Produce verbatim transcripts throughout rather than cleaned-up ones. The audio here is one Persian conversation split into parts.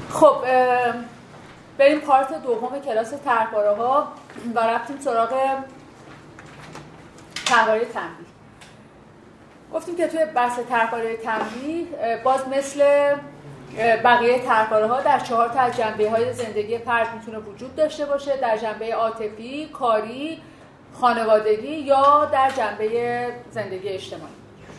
خب بریم پارت دوم کلاس طرحواره‌ها و رفتیم سراغ طرحواره تنبیه. گفتیم که توی بحث طرحواره تنبیه باز مثل بقیه طرحواره‌ها در چهار تا از جنبه‌های زندگی فرد میتونه وجود داشته باشه، در جنبه عاطفی، کاری، خانوادگی یا در جنبه زندگی اجتماعی.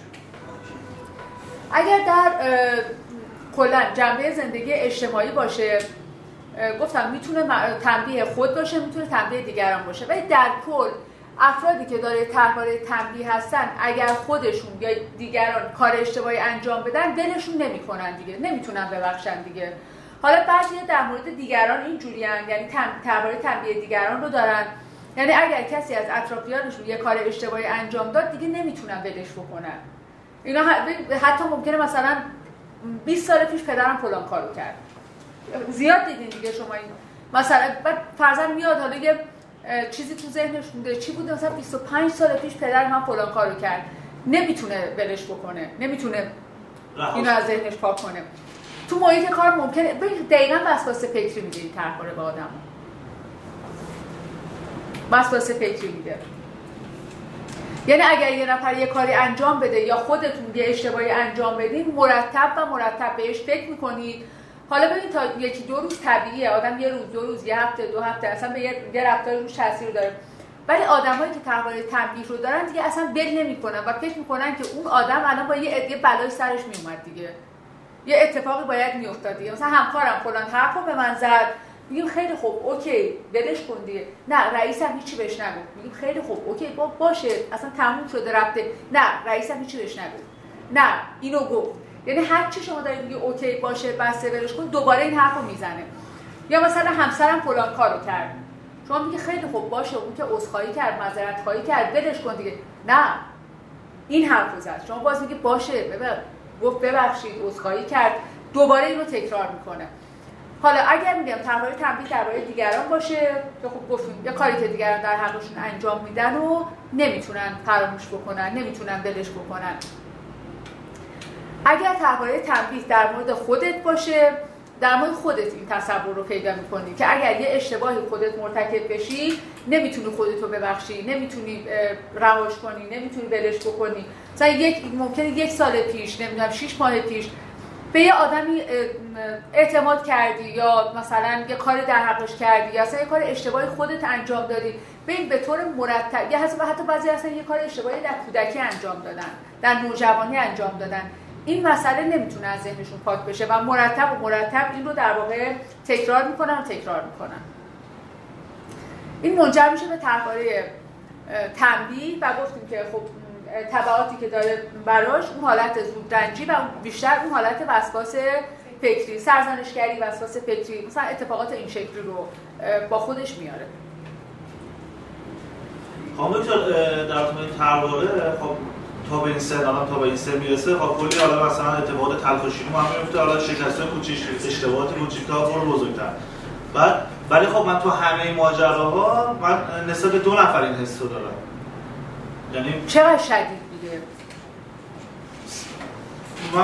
اگر در کلا جنبه زندگی اجتماعی باشه، گفتم میتونه تنبیه خود باشه، میتونه تنبیه دیگران باشه، ولی در کل افرادی که داره طرحواره تنبیه هستن اگر خودشون یا دیگران کار اشتباهی انجام بدن ولشون نمیکنن دیگه، نمیتونن ببخشن دیگه. حالا بعضیا در مورد دیگران اینجوریان، یعنی طرحواره تنبیه دیگران رو دارن، یعنی اگر کسی از اطرافیانشون یه کار اشتباهی انجام داد دیگه نمیتونن ولش بکنن. اینا حتی ممکنه مثلا بیست سال پیش پدرم فلان کارو کرد، زیاد دیدین دیگه شما این مثلا، بعد فرضاً میاد حالا یه چیزی تو ذهنش مونده، چی بوده مثلا بیست و پنج سال پیش پدر من فلان کارو کرد، نمیتونه ولش بکنه، نمیتونه اینو از ذهنش پاک کنه. تو محیط کار ممکنه دقیقاً وسواس فکری میده این طرحواره به آدم، وسواس فکری میده. یعنی اگر یه نفر یه کاری انجام بده یا خودتون یه اشتباهی انجام بدین، مرتب و مرتب بهش فکر میکنید. حالا ببین تا یکی دو روز طبیعیه، آدم یه روز دو روز یه هفته دو هفته اصلا به یه رفتار روش تاثیر داره، ولی آدمایی که طرحواره تنبیه رو دارن دیگه اصلا ول نمیکنن و فکر میکنن که اون آدم الان با یه عده بلای سرش میومد دیگه، یه اتفاقی باید میافتاد دیگه، مثلا همکارم فلان حرفو به من زد، میگیم خیلی خوب اوکی ولش کن دیگه، نه رئیسم هیچی بهش نگفت، میگیم خیلی خوب اوکی با باشه اصلا تموم شده رفته، نه رئیسم هیچی بهش نگفت، نه اینو گفت. یعنی هر چی شما دارید میگی اوکی باشه بسته ولش کن، دوباره این حرفو میزنه. یا مثلا همسرم فلان کارو کرد، شما میگی خیلی خوب باشه اون که عذرخواهی کرد معذرت خواهی کرد ولش کن دیگه، نه این حرفو زد، شما باز میگی باشه ببر گفت ببخشید عذرخواهی کرد، دوباره اینو تکرار میکنه. حالا اگر میگم طرحواره تنبیه درباره دیگران باشه که خب گفتیم یه کاری که دیگران در حقشون انجام میدن و نمیتونن فراموش بکنن، نمیتونن ولش بکنن. اگر طرحواره تنبیه در مورد خودت باشه، در مورد خودت این تصور رو پیدا می‌کنی که اگر یه اشتباهی خودت مرتکب بشی نمیتونی خودت رو ببخشی، نمیتونی رهاش کنی، نمیتونی ولش بکنی. مثلا یک ممکنه یک سال پیش، نمیدونم شش ماه پیش به یه آدمی اعتماد کردی یا مثلا یه کاری در حقش کردی یا اصلا یه کار اشتباهی خودت انجام دادی، ببین به طور مرتب یا حتی حتی بعضی اصلا یه کار اشتباهی در کودکی انجام دادن، در نوجوانی انجام دادن، این مسئله نمیتونه از ذهنشون پاک بشه و مرتب و مرتب این رو در واقع تکرار میکنن و تکرار میکنن. این منجر میشه به طرحواره تنبیه و گفتیم که خب تبعاتی که داره براش اون حالت زودرنجی و بیشتر اون حالت وسواس فکری، سرزنشگری، وسواس فکری، مثلا اتفاقات این شکلی رو با خودش میاره. خب در مورد طرحواره خب تا به این سن آدم تا به این سن میرسه خب کلی حالا مثلا اتفاقات تلخ و شیرین هم میفته، حالا شکست‌های کوچیک، اشتباهات کوچیک تا برو بزرگتر. بعد ولی خب من تو همه این ماجراها من نسبت به دو نفر این حس رو دارم. یعنی چقدر شدید بوده؟ من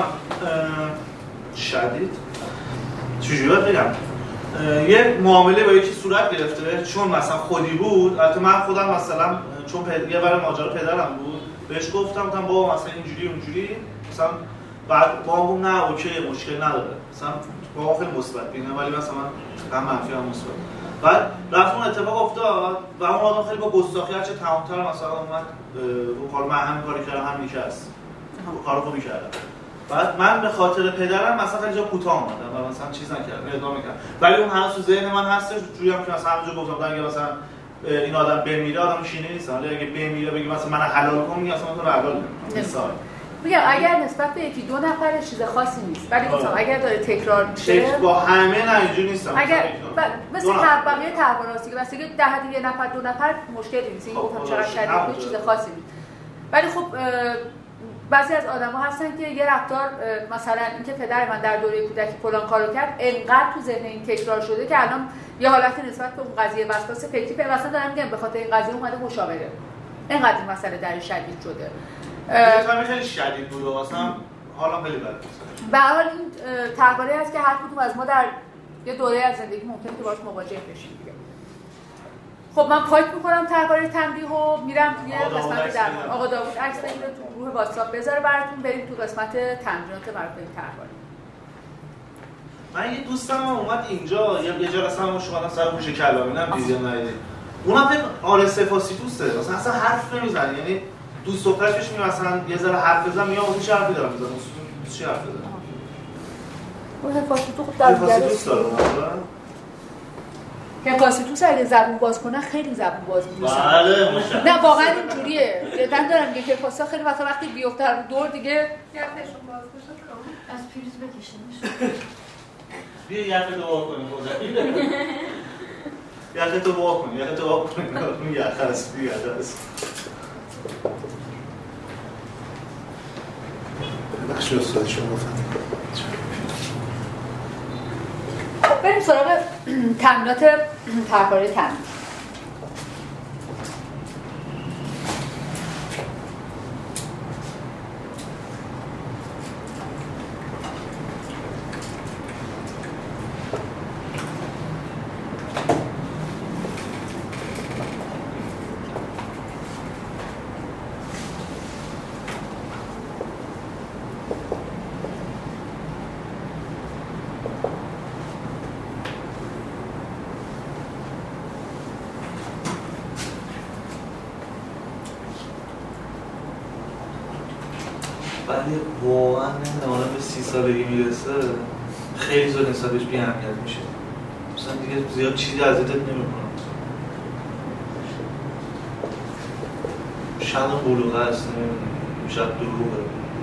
شدید چجوری بگم؟ یه معامله با یکی صورت گرفته چون مثلا خودی بود، البته من خودم مثلا چون پد... یه بار ماجرا پدرم بود بهش گفتم گفتم بابا مثلا اینجوری اونجوری مثلا، بعد بابا نه اوکی مشکل نداره مثلا، بابا خیلی مثبت بینه ولی مثلا من منفی هم مثبت. بعد رفت اون اتفاق افتاد و اون آدم خیلی با گستاخی هرچه تمام‌تر مثلا اومد رو کار من هم کاری کردم هم می‌کرد کارو خوبی کردم. بعد من به خاطر پدرم مثلا خیلی جا کوتاه اومدم و مثلا چیز نکردم ادامه کردم، ولی اون هنوز تو ذهن من هستش، جوری هم که مثلا همونجا گفتم اگه مثلا این آدم بمیره آدم شینه نیست، ولی اگه بمیره بگی مثلا من حلال کنم میگم مثلا تو رو حلال مثال میگم اگر نسبت به یکی دو نفر چیز خاصی نیست، ولی مثلا اگر داره تکرار میشه با همه نه اینجوری نیستم، اگر ب... مثل بقیه طرحواره‌هاست که مثلا در حد یه نفر دو نفر مشکلی نیست، این گفتم چقدر شدید چیز خاصی نیست. ولی خب بعضی از آدم‌ها هستن که یه رفتار مثلا اینکه پدر من در دوره کودکی فلان کارو کرد انقدر تو ذهن این تکرار شده که الان یه حالت نسبت به اون قضیه وسواس فکری به مثلا دارم میگم به خاطر این قضیه اومده مشاوره، اینقدر این مسئله در شدید شده. مثلا خیلی شدید بود اصلا حالا خیلی بد. به هر حال این طرحواره هست که هر کدوم از ما در یه دوره از زندگی ممکنه که باهاش مواجه بشیم دیگه. خب من پاک میکنم درباره تنبیه و میرم توی قسمت درمان. آقا داوود عکس بگیره تو گروه واتساپ بذاره براتون، بریم تو قسمت تمرینات مربوط به درمان. من یه دوستم هم اومد اینجا یه جلسه هم شما سر هوش کلامی نم دیدی ندیدی. اونم فکر آر سفاسیتوسه. مثلا اصلا حرف نمیزنه. یعنی دوست دخترش بهش میگه مثلا یه ذره حرف بزن، میگه اون چه حرفی داره میزنه؟ چی حرف بزنه؟ اون هفاسیتوس خب در هفاسیتوس داره. هفاسیتوس اگه زبون باز کنه خیلی زبون باز میشه. بله ماشاءالله. نه واقعا اینجوریه. من دارم میگم هفاسیتوس خیلی وقتا وقتی بیفته رو دور دیگه یخشون باز بشه از پریز بکشیمش. بیا یخ تو وا کنیم خدا. یخ تو وا کن، یخ تو وا کن. اون یخ هست، یخ هست. بخش استاد شما گفتم. خب بریم سراغ تمرینات تحقیقی تمرین. ولی واقعا نمیدونم به سی سالگی میرسه خیلی زود نسبتش بی اهمیت میشه. مثلا دیگه زیاد چیزی اذیتت نمیکنه. شاید بلوغه هست، نمیدونم شاید دروغه،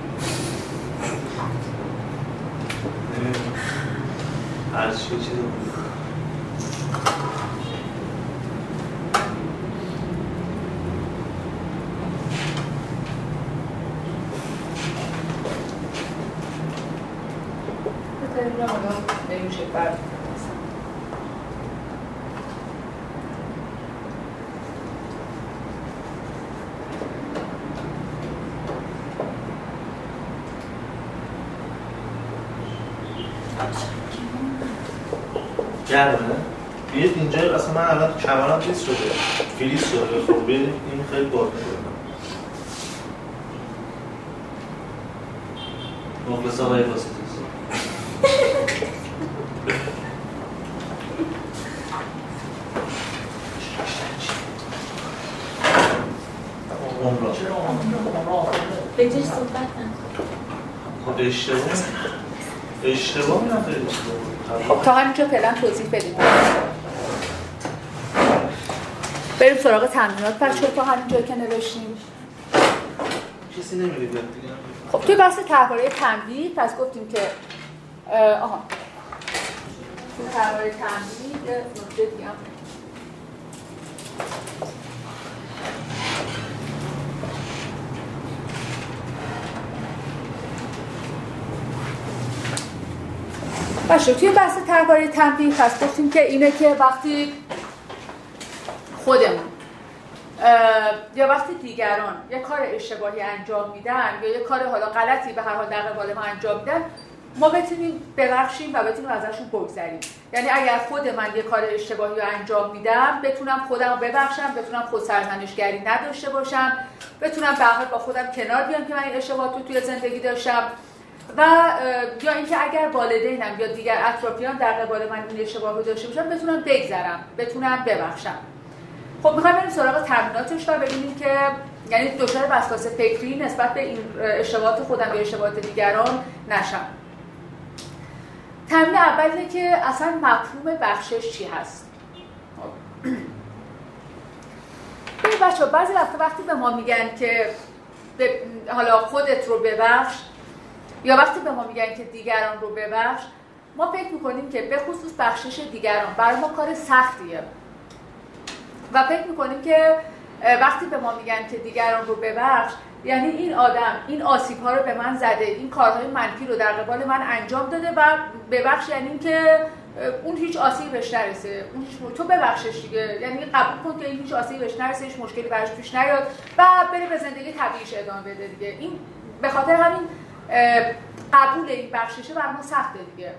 نمیدونم هر چی چیزی بود. نمیشه برد گرمه؟ بیاید اینجا اصلا من الان کمرم چیز شده فریز شده. خب بیاید این خیلی بارد کنم مخلص آقای واسطیس عمران به جش صحبت هم خب اشتباه اشتباه میرم خیلی اشتباه. تا همینجا فعلا توضیح بدیم. بریم سراغ تمرینات بچه‌ها تا همینجا که نوشتیم. کسی نمیره بیاد دیگه. خب توی بحث طرحواره تنبیه پس گفتیم که آها توی طرحواره تنبیه یه نکته دیگه هم باشه. توی بحث طرحواره تنبیه پس گفتیم که اینه که وقتی خودمون یا وقتی دیگران یه کار اشتباهی انجام میدن یا یه کار حالا غلطی به هر حال در قبال ما انجام میدن، ما بتونیم ببخشیم و بتونیم ازشون بگذریم. یعنی اگر خود من یه کار اشتباهی رو انجام میدم، بتونم خودم رو ببخشم، بتونم خود سرزنشگری نداشته باشم، بتونم به هر حال با خودم کنار بیام که من این اشتباهات رو توی زندگی داشتم. و یا اینکه اگر والدینم یا دیگر اطرافیان در قبال من این اشتباه رو داشته باشن، بتونم بگذرم، بتونم ببخشم. خب میخوایم بریم سراغ تمریناتش و ببینیم که یعنی دچار وسواس فکری نسبت به این اشتباهات خودم یا اشتباهات دیگران نشم. تمرین اول اینه که اصلا مفهوم بخشش چی هست. ببین بچه‌ها بعضی وقتا وقتی به ما میگن که حالا خودت رو ببخش یا وقتی به ما میگن که دیگران رو ببخش، ما فکر میکنیم که به خصوص بخشش دیگران برای ما کار سختیه و فکر میکنیم که وقتی به ما میگن که دیگران رو ببخش یعنی این آدم این آسیب ها رو به من زده، این کارهای منفی رو در قبال من انجام داده و ببخش یعنی این که اون هیچ آسیبی بهش نرسه، اون هیچ تو ببخشش دیگه، یعنی قبول کن که این هیچ آسیبی بهش نرسه، هیچ مشکلی براش پیش نیاد و بره به زندگی طبیعیش ادامه بده دیگه. این به خاطر همین قبول این بخششه بر ما سخته دیگه.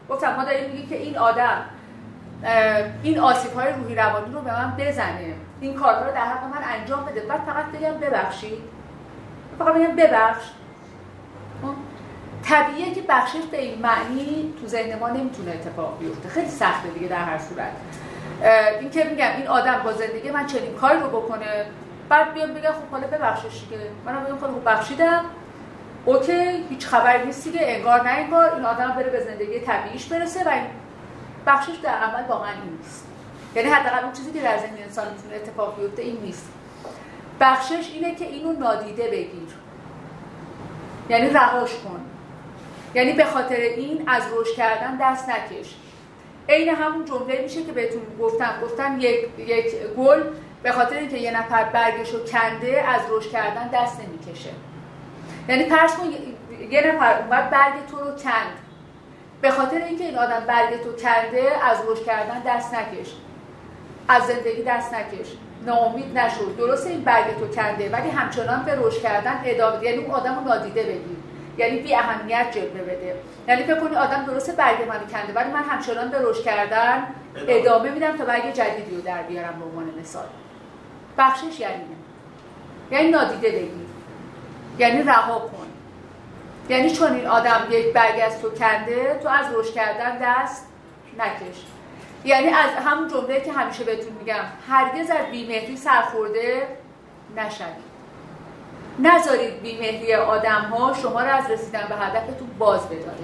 گفتم ما داریم میگیم که این آدم این آسیب‌های روحی روانی رو به من بزنه، این کارها رو در حق من انجام بده، بعد فقط بگم ببخشید، فقط بگم ببخش. طبیعیه که بخشش به این معنی تو ذهن ما نمیتونه اتفاق بیفته، خیلی سخته دیگه در هر صورت. این که میگم این آدم با زندگی من چنین کاری رو بکنه، بعد بیام بگم خب حالا ببخشش دیگه، منم بگم خب ببخشیدم، اوکی، هیچ خبری نیست دیگه، انگار نه انگار، این آدم بره به زندگی طبیعیش برسه و این بخشش در عمل واقعا این نیست. یعنی حداقل اون چیزی که در ذهن انسان میتونه اتفاق بیفته این نیست. بخشش اینه که اینو نادیده بگیر، یعنی رهاش کن، یعنی به خاطر این از رشد کردن دست نکش. عین همون جمله میشه که بهتون گفتم گفتم یک یک گل به خاطر اینکه یه نفر برگشو کنده از رشد کردن دست نمیکشه. یعنی فرض کن یه نفر اومد برگ تو رو کند، به خاطر اینکه این آدم برگ تو کنده از رشد کردن دست نکش، از زندگی دست نکش، ناامید نشو. درسته این برگ تو کنده ولی همچنان به رشد کردن ادامه، یعنی اون آدمو نادیده بگیر، یعنی بی اهمیت جلوه بده. یعنی فکر کنی آدم درسته برگ منو کنده ولی من همچنان به رشد کردن ادامه, ادامه میدم تا برگ جدیدی رو در بیارم. به عنوان مثال بخشش یعنی یعنی نادیده بگیر، یعنی رها کن. یعنی چون این آدم یک برگ از تو کنده تو از رشد کردن دست نکش. یعنی از همون جمله که همیشه بهتون میگم هرگز از بی‌مهری سرخورده نشوید. نذارید بی‌مهری آدم‌ها شما را از رسیدن به هدفتون باز بداره.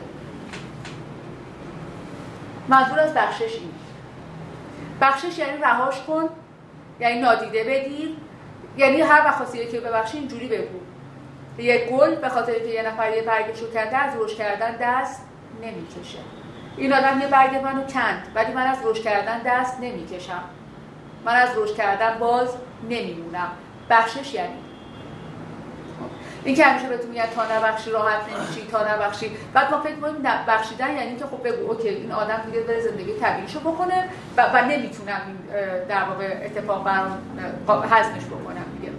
منظور از بخشش این. بخشش یعنی رهاش کن، یعنی نادیده بگیر، یعنی هر وقت خواستی که ببخشی اینجوری بگو. یک گل به خاطر که یه نفر یه برگشو کنده از رشد کردن دست نمیکشه. این آدم یه برگ منو کند ولی من از رشد کردن دست نمیکشم، من از رشد کردن باز نمیمونم. بخشش یعنی این که همیشه بهتون میگن تا نبخشی راحت نمیشی، تا نبخشی. بعد ما فکر می‌کنیم بخشیدن یعنی که خب بگو اوکی این آدم دیگه بره زندگی طبیعیشو بکنه و, و نمیتونم این در واقع اتفاق برام هضمش بکنم دیگه.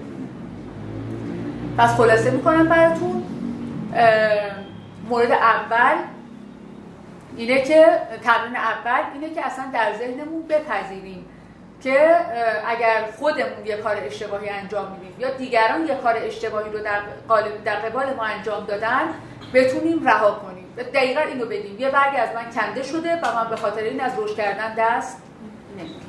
پس خلاصه میکنم براتون، مورد اول اینه که تمرین اول اینه که اصلا در ذهنمون بپذیریم که اگر خودمون یه کار اشتباهی انجام میدیم یا دیگران یه کار اشتباهی رو در قالب در قبال ما انجام دادن بتونیم رها کنیم. دقیقاً اینو بدیم یه برگ از من کنده شده و من به خاطر این از رشد کردن دست نمیکشم.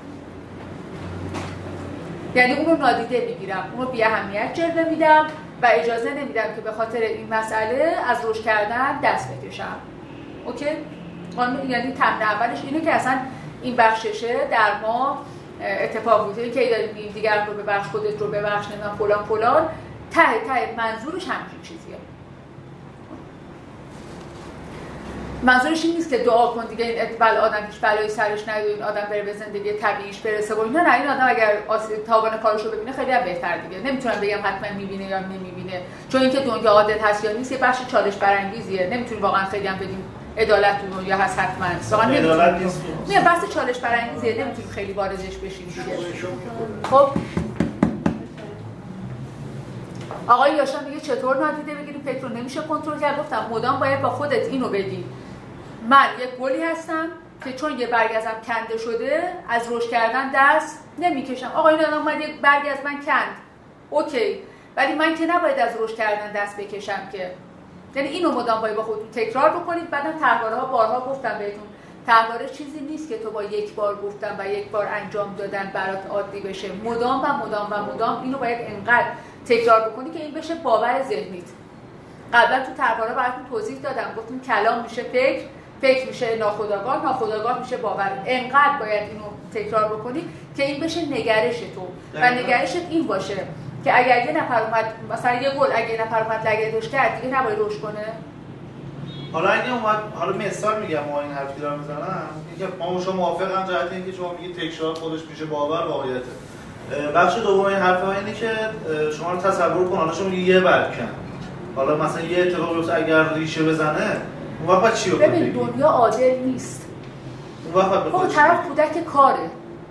یعنی اون رو نادیده میگیرم، اون رو بی اهمیت جلوه میدم و اجازه نمیدم که به خاطر این مسئله از رشد کردن دست بکشم. اوکی؟ یعنی تمرین اولش اینه که اصلا این بخششه در ما اتفاق میفته که داریم میگیم دیگران رو ببخش، خودت رو ببخش، نمیدونم فلان فلان، ته ته منظورش همین چیزیه. منظورش این نیست که دعا کن دیگه این بل آدم هیچ بلایی سرش نیاد و این آدم بره به زندگی طبیعیش برسه و اینا. نه، این آدم اگر تاوان کارش رو ببینه خیلی هم بهتر دیگه. نمیتونم بگم حتما میبینه یا نمیبینه، چون اینکه دنیا عادل هست یا نیست یه بخش چالش برانگیزیه. نمیتونیم واقعا خیلی هم بگیم عدالت تو دنیا هست حتما. واقعا عدالت نیست. نه، بحث چالش برانگیزیه، نمیتونیم خیلی واردش بشیم دیگه. خب آقای یاشان میگه چطور نادیده بگیریم فکر رو نمیشه کنترل کرد. گفتم مدام باید با خودت اینو بگی من یک گلی هستم که چون یه برگ ازم کنده شده از رشد کردن دست نمیکشم. آقا این آدم اومد یک برگ از من کند، اوکی، ولی من که نباید از رشد کردن دست بکشم که. یعنی اینو مدام باید با خودتون تکرار بکنید. بعدم طرحواره ها بارها گفتم بهتون طرحواره چیزی نیست که تو با یک بار گفتن و یک بار انجام دادن برات عادی بشه. مدام و مدام و مدام اینو باید انقدر تکرار بکنی که این بشه باور ذهنیت. قبلا تو طرحواره براتون توضیح دادم، گفتم کلام میشه فکر، فکر میشه ناخودآگاه، ناخودآگاه میشه باور. انقدر باید اینو تکرار بکنی که این بشه نگرش تو و نگرشت این باشه که اگر یه نفر اومد مثلا یه گل اگه یه نفر اومد لگدش کرد دیگه نباید روش کنه. حالا اگه اومد، حالا مثال میگم ما این حرفی دارم میزنم اینکه ما شما موافقم جهت اینکه شما میگید تکرار خودش میشه باور واقعیته. بخش دوم این حرف ها اینه که شما رو تصور کن حالا شما یه برکن، حالا مثلا یه اتفاق بیفته اگر ریشه بزنه اون وقت چی رو بگی؟ ببین دنیا عادل نیست. اون وقت خب طرف کودک کاره،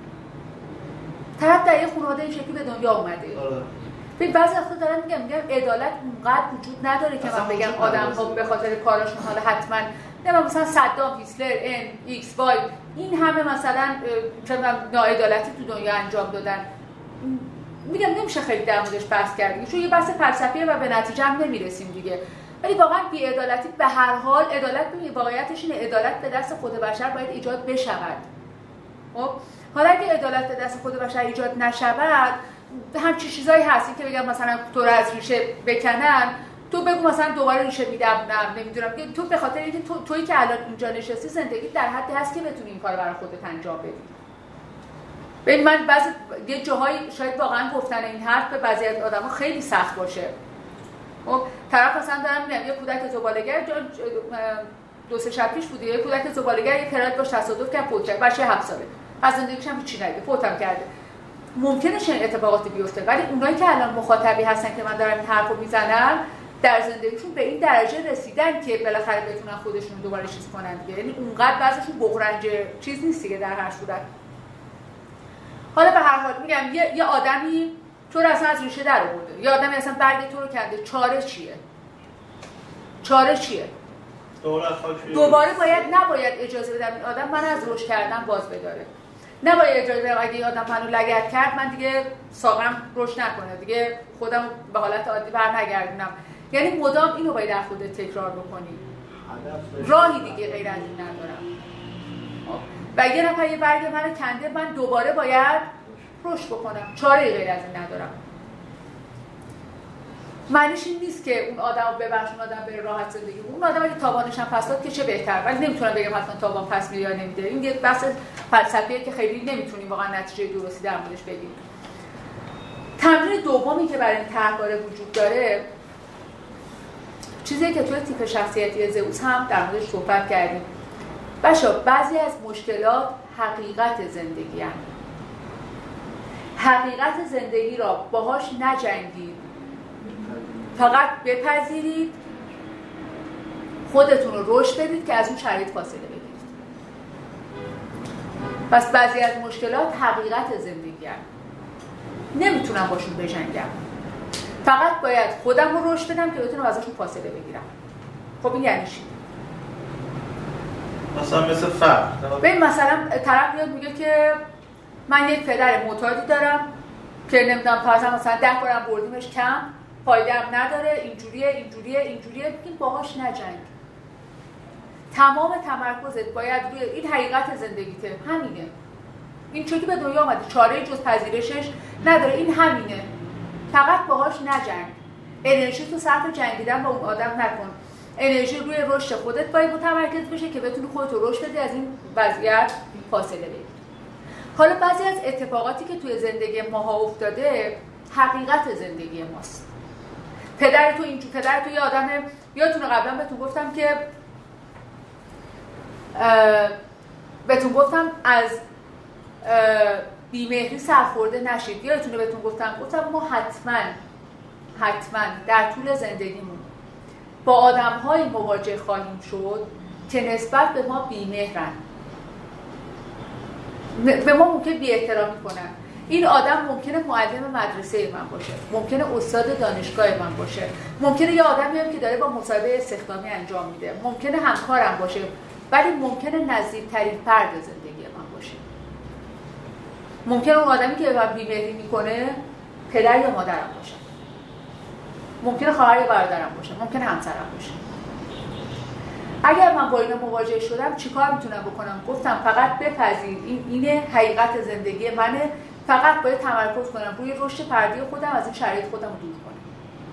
طرف در یه خانواده این شکلی به دنیا اومده. آره. ببین بعضی وقتا دارن میگم میگم عدالت اونقدر وجود نداره که من بگم آدم‌ها به خاطر کاراشون حالا حتما نه مثلا صدام، هیتلر، ان ایکس وای این همه مثلا مثلا ناعدالتی تو دنیا انجام دادن. میگم نمیشه خیلی در موردش بحث کرد چون یه بحث فلسفیه و به نتیجه هم نمیرسیم دیگه. ولی واقعا بی‌عدالتی به هر حال عدالت به واقعیتش اینه عدالت به دست خود بشر باید ایجاد بشود. خب حالا اگه عدالت به دست خود بشر ایجاد نشود همچین چیزایی هستی که بگم مثلا تو رو از ریشه بکنن، تو بگو مثلا دوباره ریشه میدم، نمیدونم تو به خاطر اینکه تو تویی که الان اینجا نشستی زندگی در حدی هست که بتونی این کارو برای خودت انجام بدی. ببین من بعضی یه جاهایی شاید واقعا گفتن این حرف به بعضی از آدما خیلی سخت باشه. خب طرف مثلا دارم میگم یه کودک زباله‌گر دو سه شب پیش بود، یه کودک زباله‌گر یه پرید باش تصادف کرد، فوت کرد، بچه هفت ساله. از زندگیش هم هیچی نگه، فوتم کرده. ممکنه چنین اتفاقاتی بیفته، ولی اونایی که الان مخاطبی هستن که من دارم این حرفو میزنم در زندگیشون به این درجه رسیدن که بالاخره بتونن خودشون دوباره چیز کنن دیگه. یعنی اونقدر بعضیشون بغرنج چیز نیست دیگه در هر صورت. حالا به هر حال میگم یه, یه آدمی تو رو اصلا از ریشه در آورده، یه آدمی اصلا برگ تو رو کنده، چاره چیه؟ چاره چیه؟ دوباره باید نباید اجازه بدم این آدم من از رشد کردن باز بداره. نباید اجازه بدم اگه این آدم منو لگد کرد من دیگه ساقم رشد نکنه، دیگه خودم به حالت عادی برنگردونم. یعنی مدام اینو باید در خودت تکرار بکنی. راهی دیگه غیر از این ندارم. و یه نفر یه برگ منو کنده، من دوباره باید رشد بکنم، چاره غیر از این ندارم. معنیش این نیست که اون آدمو ببخش، اون آدم بره راحت زندگی کنه. اون آدم اگه تاوانش هم پس داد که چه بهتر، ولی نمیتونم بگم حتما تاوان پس میده یا نمیده. این یه بحث فلسفیه که خیلی نمیتونیم واقعا نتیجه درستی در موردش بگیریم. تمرین دومی که برای این طرحواره وجود داره چیزی که توی تیپ شخصیتی زئوس هم در موردش صحبت کردیم. بچه‌ها بعضی از مشکلات حقیقت زندگی هستند. حقیقت زندگی را باهاش نجنگید، فقط بپذیرید، خودتون رو رشد بدید که از اون شرایط فاصله بگیرید. پس بعضی از مشکلات حقیقت زندگی هستند، نمیتونم باشون بجنگم، فقط باید خودم رو رشد بدم که بتونم ازشون فاصله بگیرم. خب این یعنی چی؟ مثلا مثل فرق ببین مثلا طرف میاد میگه که من یک پدر معتادی دارم که نمیدونم فرضاً مثلا ده بارم بردیمش کم، فایده هم نداره، اینجوریه اینجوریه اینجوریه، بگیم باهاش نجنگ. تمام تمرکزت باید روی این حقیقت زندگیته، همینه. این چطوری به دنیا آمدی، چاره جز پذیرشش نداره، این همینه. فقط باهاش نجنگ. انرژی تو صرف جنگیدن با اون آدم نکن. انرژی روی رشد خودت باید متمرکز بشه که بتونی خودت رو رشد بدی، از این وضعیت فاصله بگیری. حالا بعضی از اتفاقاتی که توی زندگی ماها افتاده حقیقت زندگی ماست. پدر تو اینجور، پدر تو یه آدم، یادتونه قبلا بهتون گفتم که بهتون گفتم از بیمهری سرخورده نشید. یادتونه بهتون گفتم گفتم ما حتما حتما در طول زندگیمون با آدم‌های مواجه خواهیم شد که نسبت به ما بی‌مهرن، به ما ممکن بی احترامی کنن. این آدم ممکنه معلم مدرسه من باشه، ممکنه استاد دانشگاه من باشه، ممکنه یه آدمی هم که داره با مصاحبه استخدامی انجام میده، ممکنه همکارم باشه، ولی ممکنه نزدیکترین فرد زندگی من باشه. ممکنه اون آدمی که به من بی‌مهری میکنه پدر یا مادرم باشه، ممکنه خواهر یا برادرم باشه، ممکنه همسرم باشه. اگر من با اینا مواجه شدم چیکار میتونم بکنم؟ گفتم فقط بپذیر، این اینه حقیقت زندگی منه، فقط باید تمرکز کنم روی رشد فردی خودم، از این شرایط خودم رو دور کنم.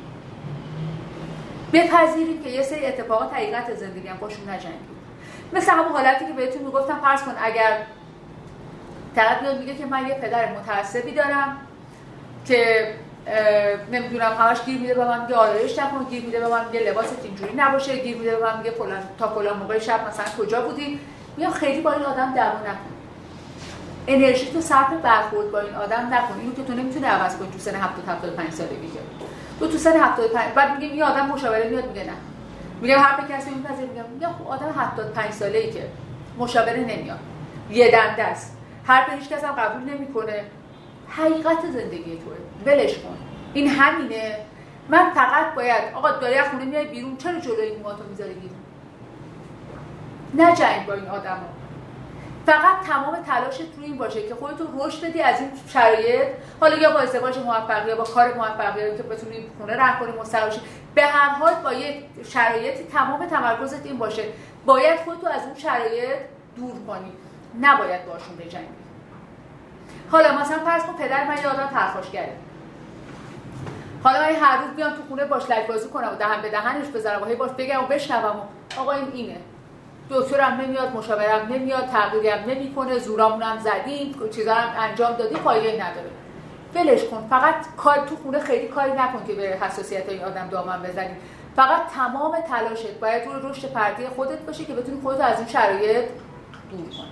بپذیرید که یه سری اتفاقات حقیقت زندگی هم باشون نجنگید. مثل همون حالتی که بهتون میگفتم، فرض کن اگر طرف میاد میگه که من یه پدر متعصبی دارم که نمیدونم همش گیر میده به من میگه آرایش نکن، گیر میده به من میگه لباست اینجوری نباشه، گیر میده به من میگه فلان تا فلان موقع شب مثلا کجا بودی. میگم خیلی با این آدم دعوا نکن، انرژی تو صرف برخورد با این آدم نکن. اینو که تو نمیتونی عوض کنی تو سن هفتاد هفتاد و پنج سالگی. که تو تو سن هفتاد و پنج بعد میگه این آدم مشاوره میاد میگه نه، میگم حرف کسی میپذیر، میگم میگم خب آدم هفتاد و پنج ساله‌ای که مشاوره نمیاد، یه دنده است، حرف هیچ کس هم قبول نمیکنه، حقیقت زندگی توئه، ولش کن، این همینه. من فقط باید آقا داری از خونه میای بیرون، چرا جلوی موهاتو میذاری بیرون؟ نجنگ با این آدما. فقط تمام تلاشت روی این باشه که خودت رو رشد بدی از این شرایط، حالا یا با ازدواج موفق یا با کار موفق یا که بتونی خونه رهبری مستقل شی، به هر حال با یه شرایطی تمام تمرکزت این باشه باید خودت رو از اون شرایط دور کنی، نباید باشون بجنگی. حالا مثلا فرض کن پدر من یه آدم پرخاشگره، حالا من هر روز بیام تو خونه باش لجبازی کنم و دهن به دهنش بزنم و هی باش بگم و بشنوم و آقا این اینه، دکترم نمیاد، مشاورم نمیاد، تغییرم نمیکنه، زورامونم زدیم، چیزا هم انجام دادی، فایده نداره. ولش کن، فقط کار تو خونه خیلی کاری نکن که به حساسیت این آدم دامن بزنی. فقط تمام تلاشت باید روی رشد فردی خودت باشه که بتونی خودت از این شرایط دور کنی.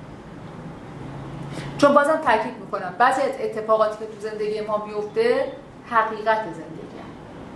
چون بازم تاکید میکنم بعضی از اتفاقاتی که تو زندگی ما میفته حقیقت زندگی هم.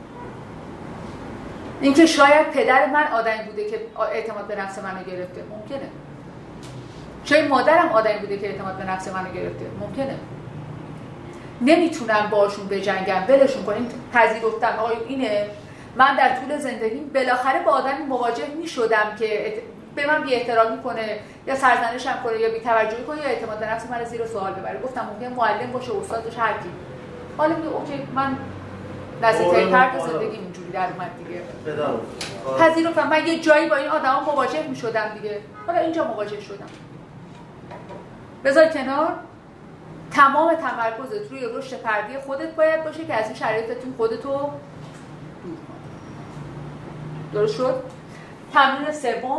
اینکه شاید پدر من آدمی بوده که اعتماد به نفس منو گرفته، ممکنه. شاید مادرم آدمی بوده که اعتماد به نفس منو گرفته، ممکنه. نمیتونم باشون بجنگم، ولشون کنیم، پذیرفتم آقا اینه. من در طول زندگی بالاخره با آدمی مواجه میشدم که به من بی احترامی کنه یا سرزنشم کنه یا بی توجهی کنه یا اعتماد به نفس من زیر سوال ببره. گفتم ممکنه معلم باشه، استاد باشه، هر کی. حالا میگه اوکی من نزدیک‌ترین فرد زندگی اینجوری در اومد دیگه. پذیرفتم من یه جایی با این آدما مواجه میشدم دیگه. حالا اینجا مواجه شدم. بذار کنار، تمام تمرکزت روی رشد فردی خودت باید باشه که از این شرایطتون خودتو دور کنی. درست شد؟ تمرین سوم،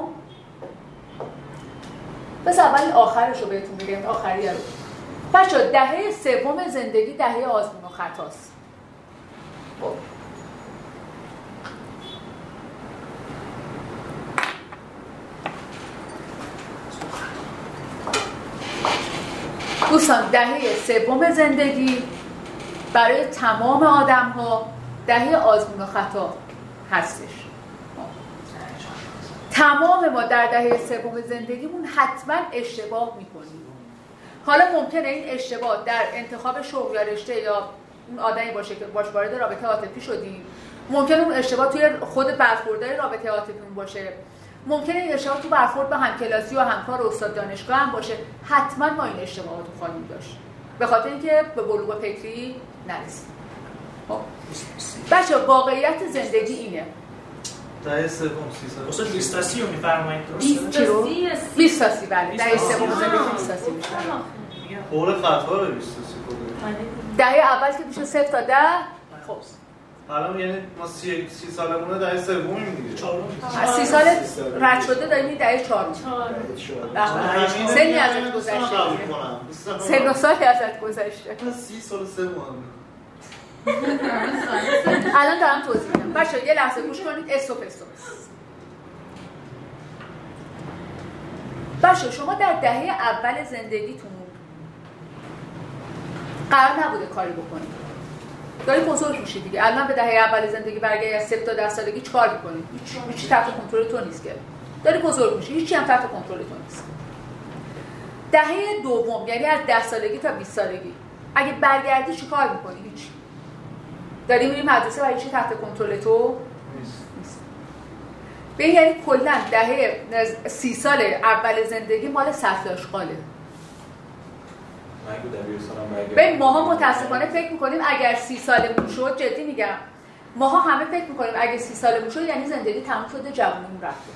بس اول آخرش رو بهتون بگم، آخریه رو. بچه‌ها دهه سوم زندگی دهه آزمون و خطاست. خب دوستان دهه سوم زندگی برای تمام آدم‌ها دهه آزمون و خطا هستش. تمام ما در دهه سوم زندگیمون حتما اشتباه میکنیم. حالا ممکنه این اشتباه در انتخاب شغل یا رشته یا اون آدمی باشه که باش وارد رابطه عاطفی شدیم، ممکنه اون اشتباه توی خود برخوردهای رابطه عاطفیمون باشه، ممکنه این اشتباه تو برخورد به همکلاسی و همکار و استاد دانشگاه هم باشه. حتما ما این اشتباهات رو خواهیم داشت به خاطر اینکه به بلوغ فکری نرسیم. خب بچه‌ها واقعیت زندگی اینه. دهه سوم سی سال. اصلا بیست تا سی رو می‌فرمایید درسته؟ بیست تا سی بله. دهه سوم زندگی بیست تا سی میشه. قول خطا رو بیست تا سی کنه. دهه اول که میشه صفر تا ده. خب الان یعنی ما سی سی سالمونه دهه سومیم دیگه. چهارم. از سی سال رد شده داریم دهه چهارم. چهارم. سنی ازت گذشته. سن و سالی ازت گذشته. سی سال سه ماه. الان دارم توضیح میدم. بچه‌ها یه لحظه گوش کنید. استوپ استوپ. بچه‌ها شما در دهه اول زندگیتون قرار نبوده کاری بکنید. داری بزرگ میشی دیگه. الان به دهه اول زندگی برگردی از صفر تا ده سالگی چیکار می‌کنی؟ هیچ چیزی تحت کنترل تو نیست که. داری بزرگ میشی، هیچ چیزی هم تحت کنترل تو نیست. دهه دوم یعنی از ده سالگی تا بیست سالگی اگه برگردی چیکار می‌کنی؟ هیچ. داری میری مدرسه و هیچ چیزی تحت کنترل تو نیست. به یعنی کلا دهه سی سال اول زندگی مال سطح اشغاله. ببین ماها متاسفانه فکر میکنیم اگر سی سالمون شد، جدی میگم ماها همه فکر میکنیم اگه سی سالمون شد یعنی زندگی تموم شده، جوونیمون رفته.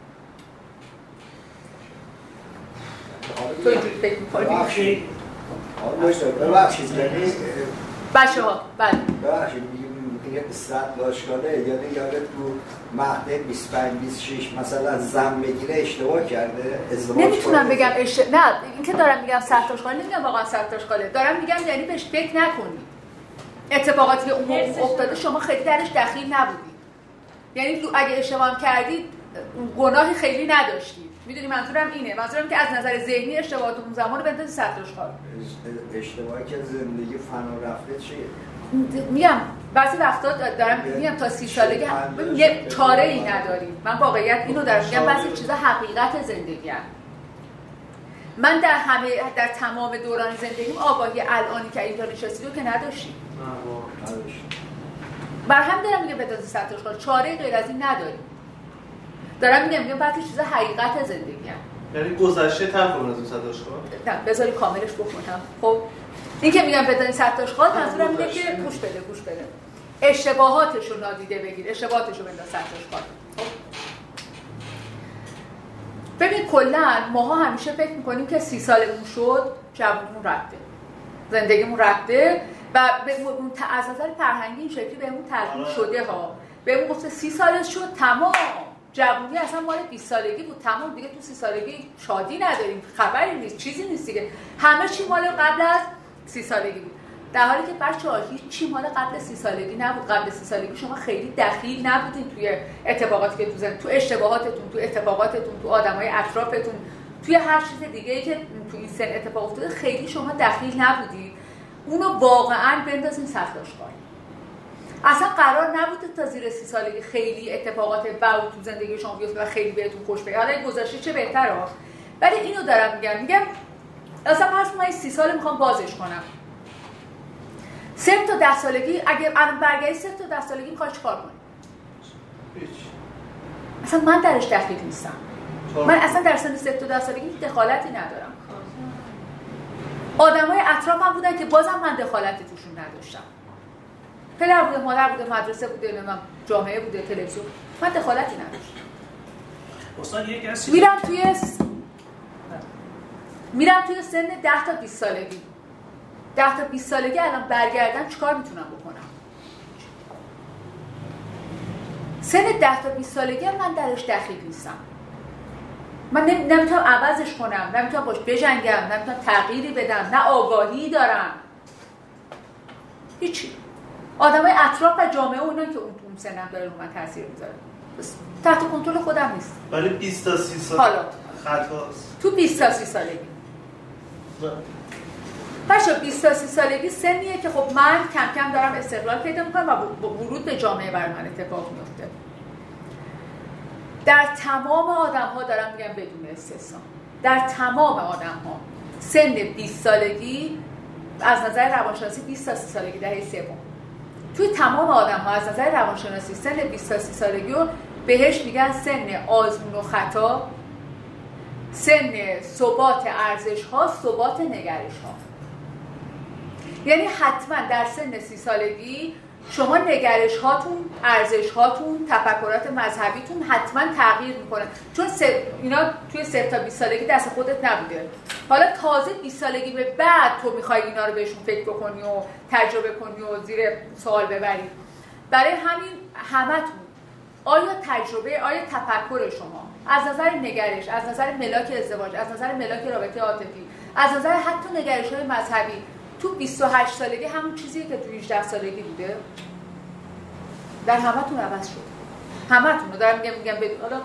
تو اینجوری فکر میکنی؟ ببخشید ببخشید یعنی بچه‌ها بله ببخشید میگه صد داشتاله یعنی یادت تو مهده بیست و پنج بیست و شش مثلا زن بگیره اشتباه کرده، ازدواج نمیتونم بگم اش... نه این که دارم میگم سخت اشغال نمیگم واقعا سخت اشغاله، دارم میگم یعنی بهش فکر نکنید. اتفاقاتی که اون افتاده شما خیلی درش دخیل نبودید، یعنی اگه اشتباه کردید گناهی خیلی نداشتید. میدونی منظورم اینه، منظورم که از نظر ذهنی اشتباهات اون زمان رو بندازید سخت اشغال. اشتباهی که زندگی فنا رفته چیه؟ میگم بعضی وقتا دارم میگم تا سی سالگی یه چاره ای نداریم. من واقعیت اینو دارم میگم، بعضی چیزا حقیقت زندگی هم. من در همه در تمام دوران زندگیم آگاهی الانی که اینجا نشستید رو که نداشتیم. بر هم دارم میگم بدازی سطح اشغال، چاره غیر از این نداریم. دارم میگم میگم بعضی چیزا حقیقت زندگی هست. یعنی گذشته تلخ از اون صد اشغال؟ نه بذاری کاملش بخونم. خب این که میگم بدون صد اشغال منظورم اینه که گوش بده گوش بده اشتباهاتش رو نادیده بگیر، اشتباهاتش رو بنداز صد اشغال. خب ببین کلا ماها همیشه فکر میکنیم که سی سالمون شد جوونیمون رفته، زندگیمون رفته و به از نظر فرهنگی این شکلی بهمون تلقین شده ها. بهمون گفته سی سالش شد تمام، جوونی اصلا مال بیست سالگی بود تمام، دیگه تو سی سالگی شادی نداریم، خبری نیست، چیزی نیست دیگه، همه چی مال قبل از سی سالگی بود. در حالی که بچه‌ها هیچ چی مال قبل سی سالگی نبود. قبل سی سالگی شما خیلی دخیل نبودین توی اتفاقاتی که تو زندگی، تو اشتباهاتتون، تو اتفاقاتتون، تو آدمای اطرافتون، توی هر چیز دیگه‌ای که تو این سن اتفاق افتاده خیلی شما دخیل نبودید. اونو واقعاً بندازین سخت اشغال. اصلا قرار نبوده تا زیر سی سالگی خیلی اتفاقات بد تو زندگی شما بیفته و خیلی بهتون خوش بگذره. حالا گذشته چه بهتره، ولی اینو دارم میگم میگم اصلا فرض کنید سی سال میخوام بازش کنم. سه تا ده سالگی اگه الان برگردی سه تا ده سالگی میخوای چیکار کنی؟ هیچ. اصلا من درش دخیل نیستم. من اصلا در سن سه تا ده سالگی دخالتی ندارم. آدمای اطرافم بودن که بازم من دخالتی توشون نداشتم. پدر بوده، مادر بوده، مدرسه بوده، نمیدونم جامعه بوده، تلویزیون، من دخالتی نداشتم. استاد یک از میرم توی س... میرم توی سن ده تا بیست سالگی. ده تا بیست سالگی الان برگردن چیکار میتونم بکنم؟ سن ده تا بیست سالگی من درش دخیل نیستم. من نمیتونم عوضش کنم، نمیتونم باش بجنگم، نمیتونم تغییری بدم، نه آگاهی دارم. هیچی. آدمای اطراف و جامعه اونا که اون اون سنم داره رو من تاثیر میذاره. بس تحت کنترل خودم نیست. ولی بیست تا سی سال حالا خطاست. تو بیست تا سی سالگی. باشه بیست تا سی سالگی سنیه که خب من کم کم دارم استقلال پیدا میکنم و ورود به جامعه برای من اتفاق میفته. در تمام آدم ها دارم میگم بدون استثنا، در تمام آدم ها سن بیست سالگی از نظر روانشناسی بیست تا سی سالگی دهه سوم، توی تمام آدم ها از نظر روانشناسی سن بیست تا سی سالگی رو بهش میگن سن آزمون و خطا، سن ثبات ارزش ها، ثبات نگرش ها. یعنی حتما در سن سی سالگی شما نگرش هاتون، ارزش هاتون، تفکرات مذهبیتون حتما تغییر میکنه، چون سه اینا توی سه تا بیست سالگی دست خودت نبوده. حالا تازه بیست سالگی به بعد تو میخوای اینا رو بهشون فکر بکنی و تجربه کنی و زیر سوال ببری. برای همین همتون آیا تجربه، آیا تفکر شما از نظر نگرش، از نظر ملاک ازدواج، از نظر ملاک رابطه عاطفی، از نظر حتی نگرش های مذهبی تو بیست و هشت سالگی همون چیزیه که تو هجده سالگی بوده؟ در همتون عوض شد. همتون رو دارم میگم میگم بدون. حالا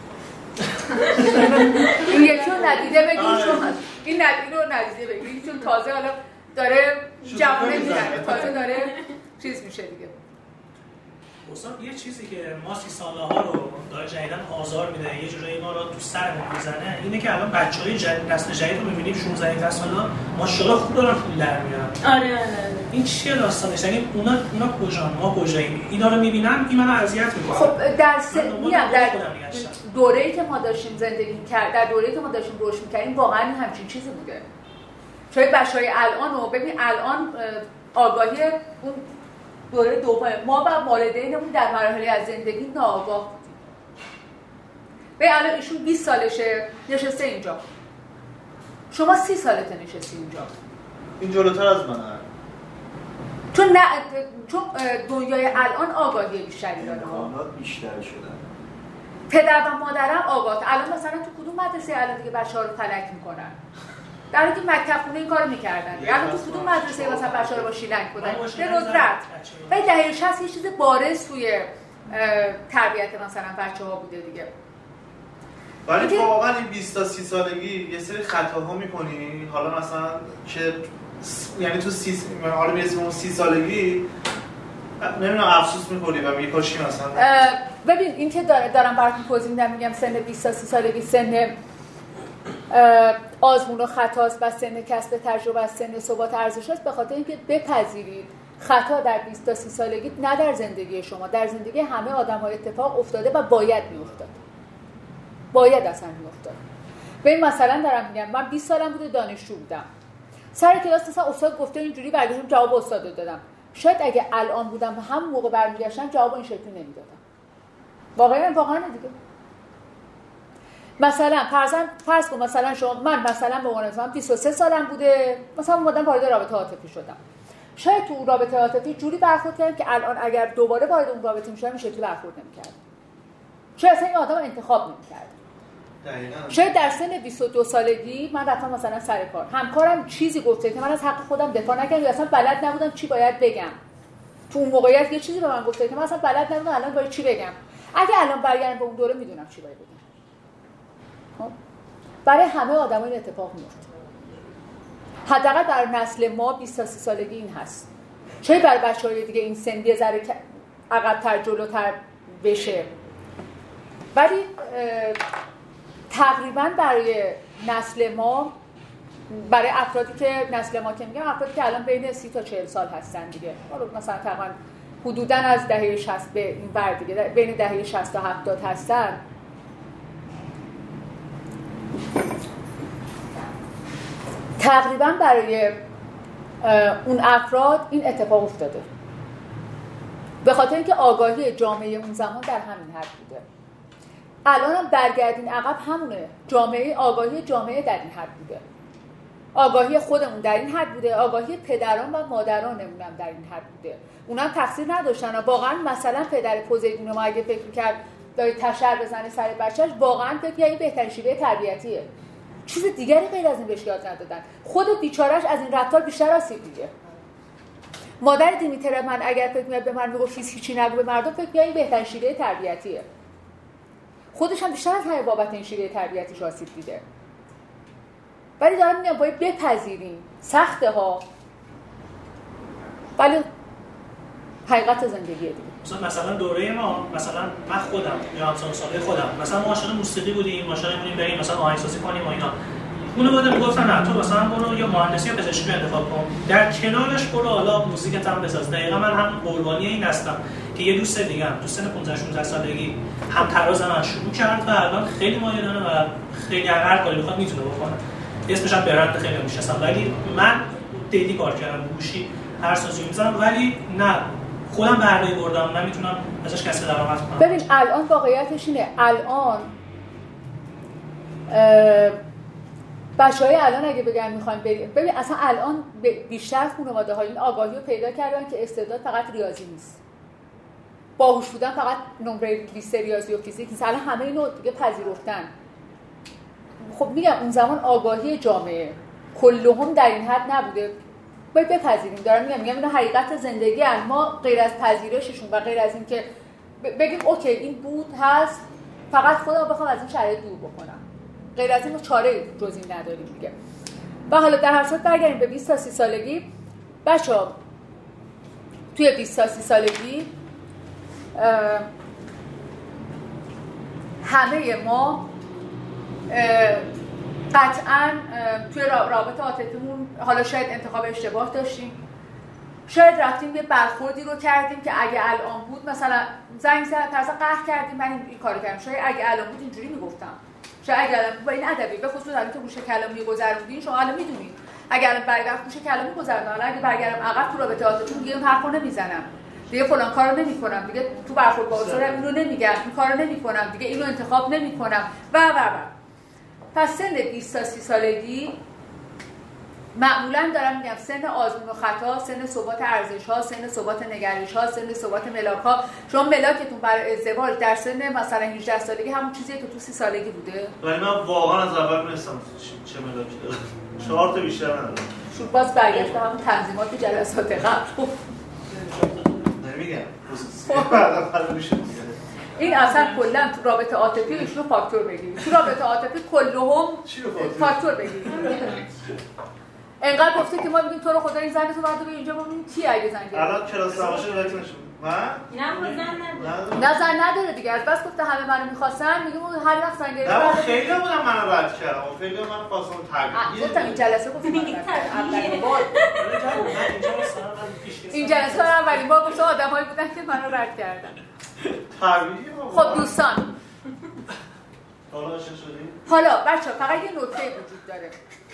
این یکی رو ندیده بگیم، چون این ندیده رو ندیده بگیم، چون تازه حالا داره جوانه میزنه، تازه داره چیز میشه دیگه. استاد یه چیزی که ما سی ساله ها رو داره جدیدن آزار میده، یه جورایی ما رو تو سرمون میزنه، اینه که الان بچهای جدید، نسل جدید رو میبینیم شانزده هجده سالا ماشاءالله خوب دارن پول در میارن. آره آره. این چیه داستانش؟ یعنی اونا اونا کجان؟ ما کجاییم؟ اینا رو میبینم این منو اذیت میکنه. خب در میگم در دوره‌ای که ما داشتیم زندگی کرد، در دوره‌ای که ما داشتیم رشد می‌کردیم واقعا همچین چیزی بوده. شاید بچهای الان رو ببین، الان آگاهی اون دوره دوم ما و والدینمون در مراحل از زندگی ناآگاه بودیم. به الان ایشون بیست سالشه نشسته اینجا، شما سی سالته نشستی اینجا. این جلوتر از منه، چون نه چون دنیای الان آگاهی بیشتری داره، امکانات بیشتر شدن. پدر و مادرم آگاه. الان مثلا تو کدوم مدرسه الان دیگه بچه‌ها رو فلک میکنن؟ در حالی که مکتب خونه این کارو میکردن. الان تو کدوم مدرسه مثلا بچه‌ها رو با شیلنگ بودن؟ به ندرت. ولی دهه شصت یه چیز بارز توی تربیت مثلا بچه‌ها بوده دیگه. ولی واقعا این بیست تا سی سالگی یه سری خطاها میکنی، حالا مثلا که یعنی تو سی حالا میرسیم اون سی سالگی نمیدونم افسوس میکنی و میگی کاشکی مثلا. ببین این که داره دارم براتون توضیح میدم، میگم سن بیست تا سی سالگی سن آزمون و خطاست و سن کسب تجربه از سن ثبات ارزش است، به خاطر اینکه بپذیرید خطا در بیست تا سی سالگی نه در زندگی شما، در زندگی همه آدم‌ها اتفاق افتاده و باید میافتاد. باید اصلا میافتاد. ببین مثلا دارم میگم من بیست سالم بوده دانشجو بودم، سر کلاس مثلا استاد گفته اینجوری برگشتم جواب استاد رو دادم. شاید اگه الان بودم و هم موقع برمیگشتم جواب این شکلی نمیدادم. واقعا واقعا دیگه. مثلا فرضاً فرض کن مثلا شما من مثلا به عنوان مثلا بیست و سه سالم بوده، مثلا اومدم وارد رابطه عاطفی شدم. شاید تو رابطه عاطفی جوری برخورد کردم که الان اگر دوباره وارد اون رابطه میشم این شکلی برخورد نمی‌کردم. شاید اصلا این آدمو انتخاب نمی‌کردم. شاید در سن بیست و دو سالگی من رفتم مثلا سر کار، همکارم چیزی گفته که من از حق خودم دفاع نکردم یا اصلا بلد نبودم چی باید بگم. تو اون موقعیت یه چیزی به من گفته که من اصلا بلد نبودم الان باید چی بگم. اگه الان برگردم به اون دوره میدونم چی باید بگم. خب برای همه آدم‌ها این اتفاق میفته. حداقل در نسل ما بیست تا سی سالگی این هست. چه برای بچه‌های دیگه این سن یه ذره عقب‌تر جلوتر بشه. ولی تقریبا برای نسل ما، برای افرادی که نسل ما که میگم افرادی که الان بین سی تا چهل سال هستن دیگه، حالا مثلا تقریبا حدوداً از دهه شصت به این ور دیگه، بین دهه شصت تا هفتاد هستن، تقریبا برای اون افراد این اتفاق افتاده. به خاطر اینکه آگاهی جامعه اون زمان در همین حد بوده. الان هم برگردین عقب همونه. جامعه آگاهی جامعه در این حد بوده. آگاهی خودمون در این حد بوده، آگاهی پدران و مادرانمون هم در این حد بوده. اونم تقصیر نداشتن. واقعا مثلا پدر پوزیدون ما اگه فکر می‌کرد داره تشر بزنه سر بچه‌ش، واقعا فکر یعنی بهترین شیوه تربیتیه. چیز دیگری غیر از این بهش یاد ندادن. خود بیچاره‌اش از این رفتار بیشتر آسیب دیده. مادر دیمیتر من اگر فکر می‌کرد به من میگفت هیچی نگو به مردم، فکر می‌کرد این بهترین شیوه تربیتیه. خودش هم بیشتر از همه بابت این شیوه تربیتیش آسیب دیده. ولی دارم میگم باید بپذیریم سخته ها، ولی حقیقت زندگیه دیگه. مثلا مثلا دوره ما، مثلا من خودم یا همسان ساله خودم مثلا ما عاشق موسیقی بودیم، عاشق بودیم بریم مثلا آهنگسازی کنیم و اینا. اون بعد میگفتن نه تو مثلا برو یا مهندسی یا پزشکی انتخاب کن، در کنارش برو حالا موزیکت هم بساز. دقیقاً من هم قربانی این هستم که یه دوست دیگه هم تو سن پانزده شانزده سالگی هم تراز من شروع کرد و الان خیلی مایه داره و خیلی هر کاری بخواد میتونه بکنه. اسمش هم برند خیلی میشناسم، ولی من دیدی کار کردم گوشی هر سازی میزنم، ولی نه خودم بهره بردم، نمیتونم ازش کسب درآمد کنم. ببین الان واقعیتش اینه، الان بچه‌های الان اگه بگن میخوایم بریم، ببین اصلا الان بیشتر خانواده‌ها این آگاهی رو پیدا کردن که استعداد فقط ریاضی نیست، باهوش بودن فقط نمره لیست ریاضی و فیزیک نیست. الان همه اینو دیگه پذیرفتن. خب میگم اون زمان آگاهی جامعه کلهم در این حد نبوده. باید بپذیریم. دارم میگم میگم اینا حقیقت زندگی هست. ما غیر از پذیرششون و غیر از این که بگیم اوکی این بود هست، فقط خودم بخوام از این شرایط دور بکنم، غیر از این چاره جز این نداریم دیگه. و حالا در هر صورت برگردیم به بیست تا سی سالگی. بچه‌ها توی بیست تا سی سالگی همه ما قطعاً توی رابطه عاطفیمون حالا شاید انتخاب اشتباه داشتیم، شاید رفتیم یه برخوردی رو کردیم که اگه الان بود مثلا زنگ زد تازه قهر کردیم من این کارو کردم، شاید اگه الان بود اینجوری میگفتم، شاید اگه الان با این ادبی به خصوص الان که گوشه کلامی گذروندین شما الان میدونید اگه الان برگردم گوشه کلامی گذروندم، الان اگه برگردم عقب تو رابطه عاطفی دیگه اون حرفو نمیزنم، دیگه فلان کارو نمیکنم، دیگه تو برخورد با استاد اینو نمیگم، این کارو نمیکنم، دیگه اینو انتخاب نمیکنم و و و. پس سن بیست تا سی سالگی معمولا دارم میگم سن آزمون و خطا، سن ثبات ارزش‌ها، سن ثبات نگرش‌ها، سن ثبات ملاک‌ها. شما ملاکتون برای ازدواج در سن مثلا هجده سالگی همون چیزیه که تو سی سالگی بوده. ولی من واقعا از اول می‌دونستم چه ملاکی دارم. چهار تا بیشتر ندارم. شو باز برگشت همون تنظیمات جلسات قبل. نمیگم. بعدا فرق میشه. این اصلا کلا تو رابطه عاطفی ایشونو فاکتور بگیرید. تو رابطه عاطفی کلهم فاکتور بگیرید. انقدر گفته که ما میگیم تو رو خدا این زنگ تو بعد ببین اینجا ببین کی اگه زنگ گرفت. الان کلاس نباشه رایتون شد. من؟ نه زن نداره. نه زن نداره دیگه. از بس گفته همه منو می‌خواستن، میگم هر وقت زنگ گرفت. نه خیلی بودم منو رد کردم. خیلی منو خواستم تغییر. گفتم این جلسه گفتم اولین بار. این جلسه رو اولین بار گفت آدمایی بودن که منو رد کردن. تغییر. خب دوستان حالا عاشق شدی؟ حالا بچه فقط یه نکته وجود داره.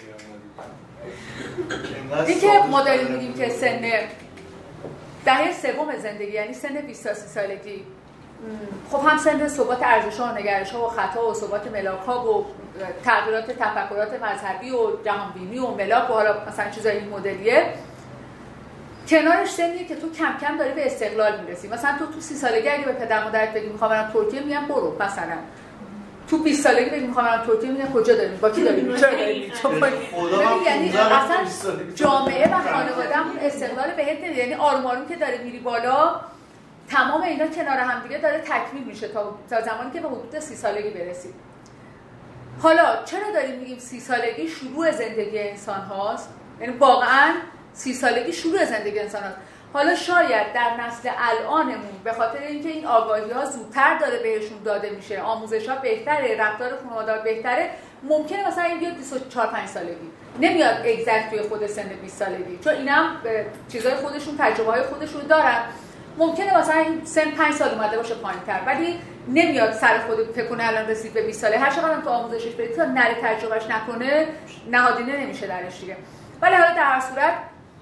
اینکه ما داریم میگیم که سن دهه سوم زندگی یعنی سن بیست تا سی سالگی خب هم سن ثبات ارزش‌ها و نگرش‌ها و خطا و ثبات ملاک‌ها و تغییرات تفکرات مذهبی و جهانبینی و ملاک و حالا مثلا چیزای این مدلیه. کنارش سنیه که تو کم کم داری به استقلال میرسی. مثلا تو تو سی سالگی اگه به پدر مادرت بگی میخوام برم ترکیه میگن برو مثلا. تو بیست سالگی بگی میخوام برم ترکیه میگن کجا داریم؟ با کی داریم؟ چرا داریم؟ یعنی اصلا جامعه و خانواده هم استقلال بهت نمیده. یعنی آروم آروم که داره میری بالا تمام اینا کنار هم دیگه داره تکمیل میشه تا تا زمانی که به حدود سی سالگی برسید. حالا چرا داریم میگیم سی سالگی شروع زندگی انسان هاست؟ یعنی واقعا سی سالگی شروع زندگی انسان هاست. حالا شاید در نسل الانمون به خاطر اینکه این آگاهی ها زودتر داره بهشون داده میشه، آموزش ها بهتره، رفتار خانواده بهتره، ممکنه مثلا این بیاد بیست و چهار پنج سالگی نمیاد اگزکت توی خود سن بیست سالگی، چون اینم چیزای خودشون تجربه های خودشون دارن. ممکنه مثلا این سن پنج سال اومده باشه پایین‌تر ولی نمیاد سر خود فکر کنه الان رسید به بیست ساله. هر چقدر تو آموزشش بدید تا نره تجربهش نکنه نهادینه نمیشه درش دیگه. ولی حالا در هر صورت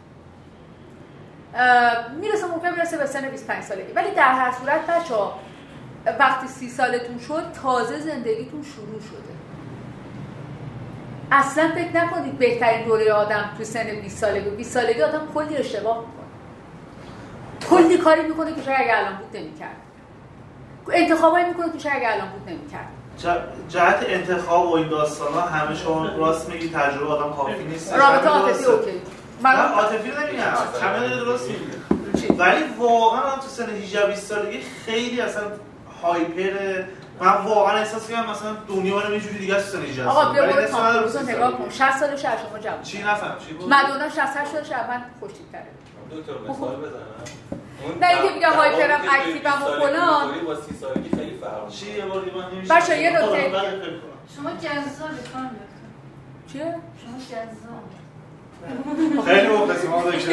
میرسه ممکنه برسه به سن بیست و پنج سالگی. ولی در هر صورت بچه‌ها وقتی سی سالتون شد تازه زندگیتون شروع شده. اصلا فکر نکنید بهترین دوره آدم تو سن بیست سالگی. بیست سالگی آدم کلی اشتباه میکنه، کلی کاری میکنه که شاید اگه الان بود نمیکرد، انتخابایی میکنه که شاید اگه الان بود نمیکرد. جهت انتخاب و این داستانا همه شما راست میگی تجربه آدم کافی نیست. رابطه عاطفی اوکی، من عاطفی نمیگم، همه درست میگی، ولی واقعا تو سن هجده بیست سالگی خیلی اصلا هایپر. من واقعا احساس می‌کنم مثلا دنیا رو یه جوری دیگه است سن هجده. آقا بیا برو تام کروز رو نگاه کن، شصت سالشه شما جواب. چی نفهم چی بود؟ مدونا شصت هشت سالشه من خوش‌تیپ‌تره. دکتر مثال بزنم. نه اینکه میگه هایپرم اکتیوم و فلان. با سی سالگی خیلی فرق. چی یه بار دیگه من نمی‌شه. بچه‌ها یه نکته شما جذابی خانم. چیه؟ شما جذاب. خیلی مخلصیم آقا دکتر.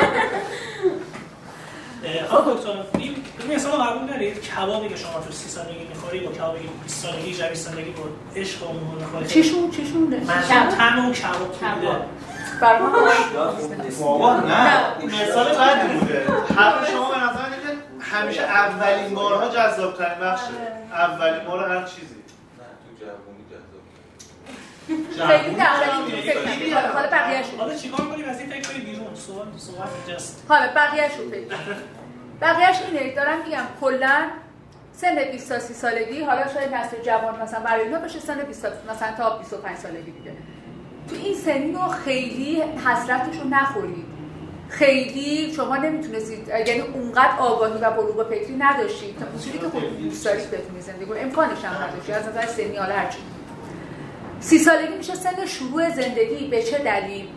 آقا دکتر این مثلا قبول دارید کبابی که شما تو سی سالگی می‌خورید با کبابی که بیست سالگی بیست سالگی بود عشق و اون می‌خورید چیشون چیشون من طعم و کباب بوده برام بابا نه مثال بدی بوده. حرف شما به نظر میاد که همیشه اولین بارها جذاب‌ترین بخشه. اولین بار هر چیزی. نه تو جوونی جذاب. خیلی داخلی فکر کنید. حالا بقیه‌اش حالا چیکار کنیم از این فکر کنید بیرون سوال صحبت اینجاست. حالا بقیه‌اش رو فکر بقیه‌اش اینه دارم میگم کلاً سن بیست تا سی سالگی حالا شاید نسل جوان مثلا برای اینا بشه سن بیست مثلا تا بیست و پنج سالگی دیگه. تو این سنین رو خیلی حسرتش رو نخورید. خیلی شما نمیتونستید یعنی اونقدر آگاهی و بلوغ فکری نداشتید تا اصولی که خود دوست دارید بتونید زندگی کنید. امکانش هم نداشتید از نظر سنی حالا هرچی. سی سالگی میشه سن شروع زندگی. به چه دلیل؟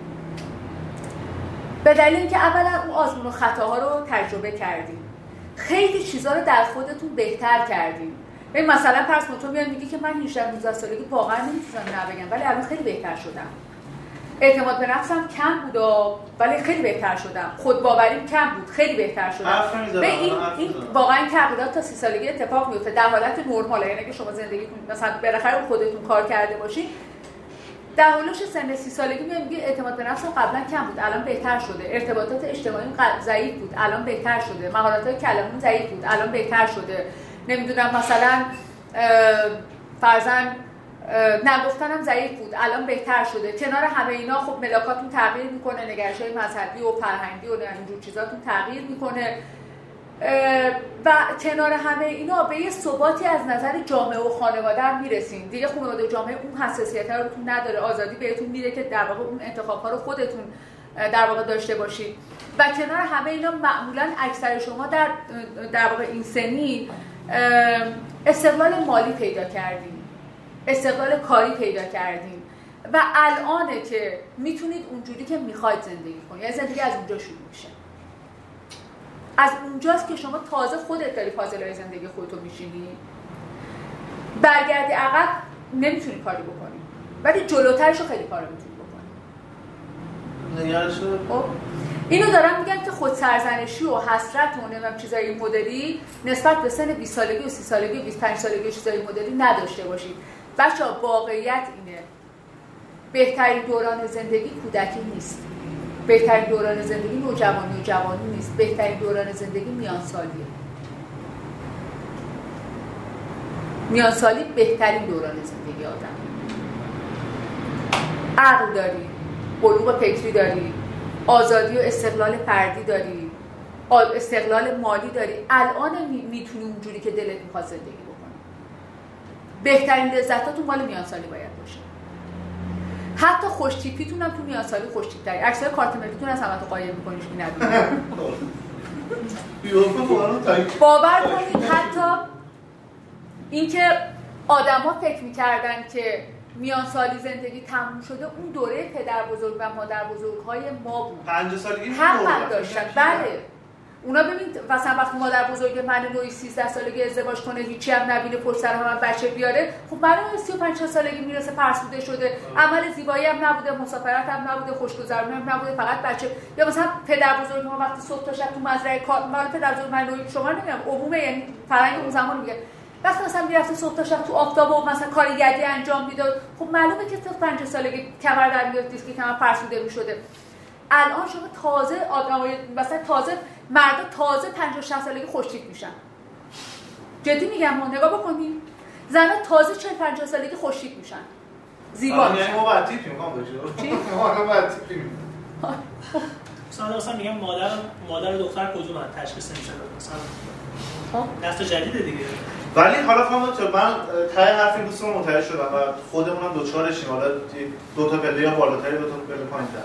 به دلیل اینکه اولا اون آزمون و خطاها رو تجربه کردیم. خیلی چیزا رو در خودتون بهتر کردیم. ببین مثلا فرض کن تو میاد میگی که من هجده نوزده سالگی واقعا نمیتونم نه بگم ولی الان خیلی بهتر شدم. اعتماد به نفسم کم بود ولی خیلی بهتر شدم. خودباوریم کم بود خیلی بهتر شدم. به این این واقعا تغییرات تا سی سالگی اتفاق میفته در حالت نرمال. یعنی که شما زندگیتون مثلا بالاخره خودتون کار کرده باشین در حالش سن سی سالگی میگه اعتماد به نفسم قبلا کم بود الان بهتر شده. ارتباطات اجتماعی ضعیف بود الان بهتر شده. مهارت‌های کلامم ضعیف بود الان بهتر شده. نمیدونم مثلا فرضاً نگفتنم ضعیف بود الان بهتر شده. کنار همه اینا خب ملاکاتون تغییر میکنه، نگرش‌های مذهبی و فرهنگی و اینجور چیزاتون تغییر میکنه و کنار همه اینا به یه ثباتی از نظر جامعه و خانواده هم میرسین. دیگه خانواده و جامعه اون حساسیت ها رو بهتون نداره، آزادی بهتون میده که در واقع اون انتخاب ها رو خودتون در واقع داشته باشید. و کنار همه اینا معمولا اکثر شما در در واقع این سنی استقلال مالی پیدا کردین، استقلال کاری پیدا کردین و الانه که میتونید اونجوری که میخواید زندگی کنید. یعنی زندگی از اونجا شروع میشه. از اونجاست که شما تازه خودت داری پازل‌های زندگی خودتو میشینی. برگردی عقب نمیتونی کاری بکنی ولی جلوترشو خیلی کارا میتونی بکنی. نگرش خب اینو دارم میگم که خود سرزنشی و حسرت و نمیدونم چیزای مدلی نسبت به سن بیست سالگی و سی سالگی و بیست و پنج سالگی و چیزای مدلی نداشته باشید. بچه‌ها واقعیت اینه بهترین دوران زندگی کودکی نیست. بهترین دوران زندگی نوجوانی و جوانی نیست. بهترین دوران زندگی میانسالیه. میانسالی بهترین دوران زندگی آدم. عقل داری، بلوغ فکری داری، آزادی و استقلال فردی داری، استقلال مالی داری. الان میتونی اونجوری که دلت میخواد زندگی بکنی. بهترین لذتاتون مال میانسالی باید باشه. حتی خوش تیپیتون هم تو میانسالی خوش تیپ تری. عکسای کارت ملیتون از همه تو قایم میکنیش که ندونید. باور کنید حتی اینکه آدما فکر میکردن که میانسالی زندگی تموم شده، اون دوره پدر بزرگ و مادر بزرگ‌های ما بود. پنج سالگی حق داشتن. بله. اونا ببین مثلا وقتی مادر بزرگ من نوعی سیزده سالگی ازدواج کنه هیچی هم نبینه پشت سر هم بچه بیاره، خب معلومه سی و پنج سالگی میرسه فرسوده شده، عمل زیبایی هم نبوده، مسافرت هم نبوده، خوشگذرونی هم نبوده، فقط بچه. یا مثلا پدر بزرگ ما وقتی صبح تا شب تو مزرعه کار، مال پدر بزرگ من نوعی شما نمیگم عمومه، یعنی فرهنگ اون زمان میگه وقتی مثلا میرفته صبح تا شب تو آفتاب و مثلا کار یدی انجام میداد، خب معلومه که تا پنج سالگی کمر در میاد، دیسک کمر فرسوده میشده. الان شما تازه آدمای مثلا تازه مردا تازه پنجاه شصت سالگی خوشتیپ میشن. جدی میگم، ما نگاه بکنید زنا تازه چهل پنجاه سالگی خوشتیپ میشن. زیبا میشن. یعنی ما بعد تیپ میخوام بشه. چی؟ ما بعد تیپ میخوام. مثلا مثلا میگم مادر مادر و دختر کدومن تشخیص نمیشه مثلا. خب نسل جدیده دیگه. ولی حالا خانم تو من ته حرف این دوستمون متوجه شدم و خودمونم دوچارشیم. حالا دو تا پله یا بالاتری دو تا پله پایین‌تر.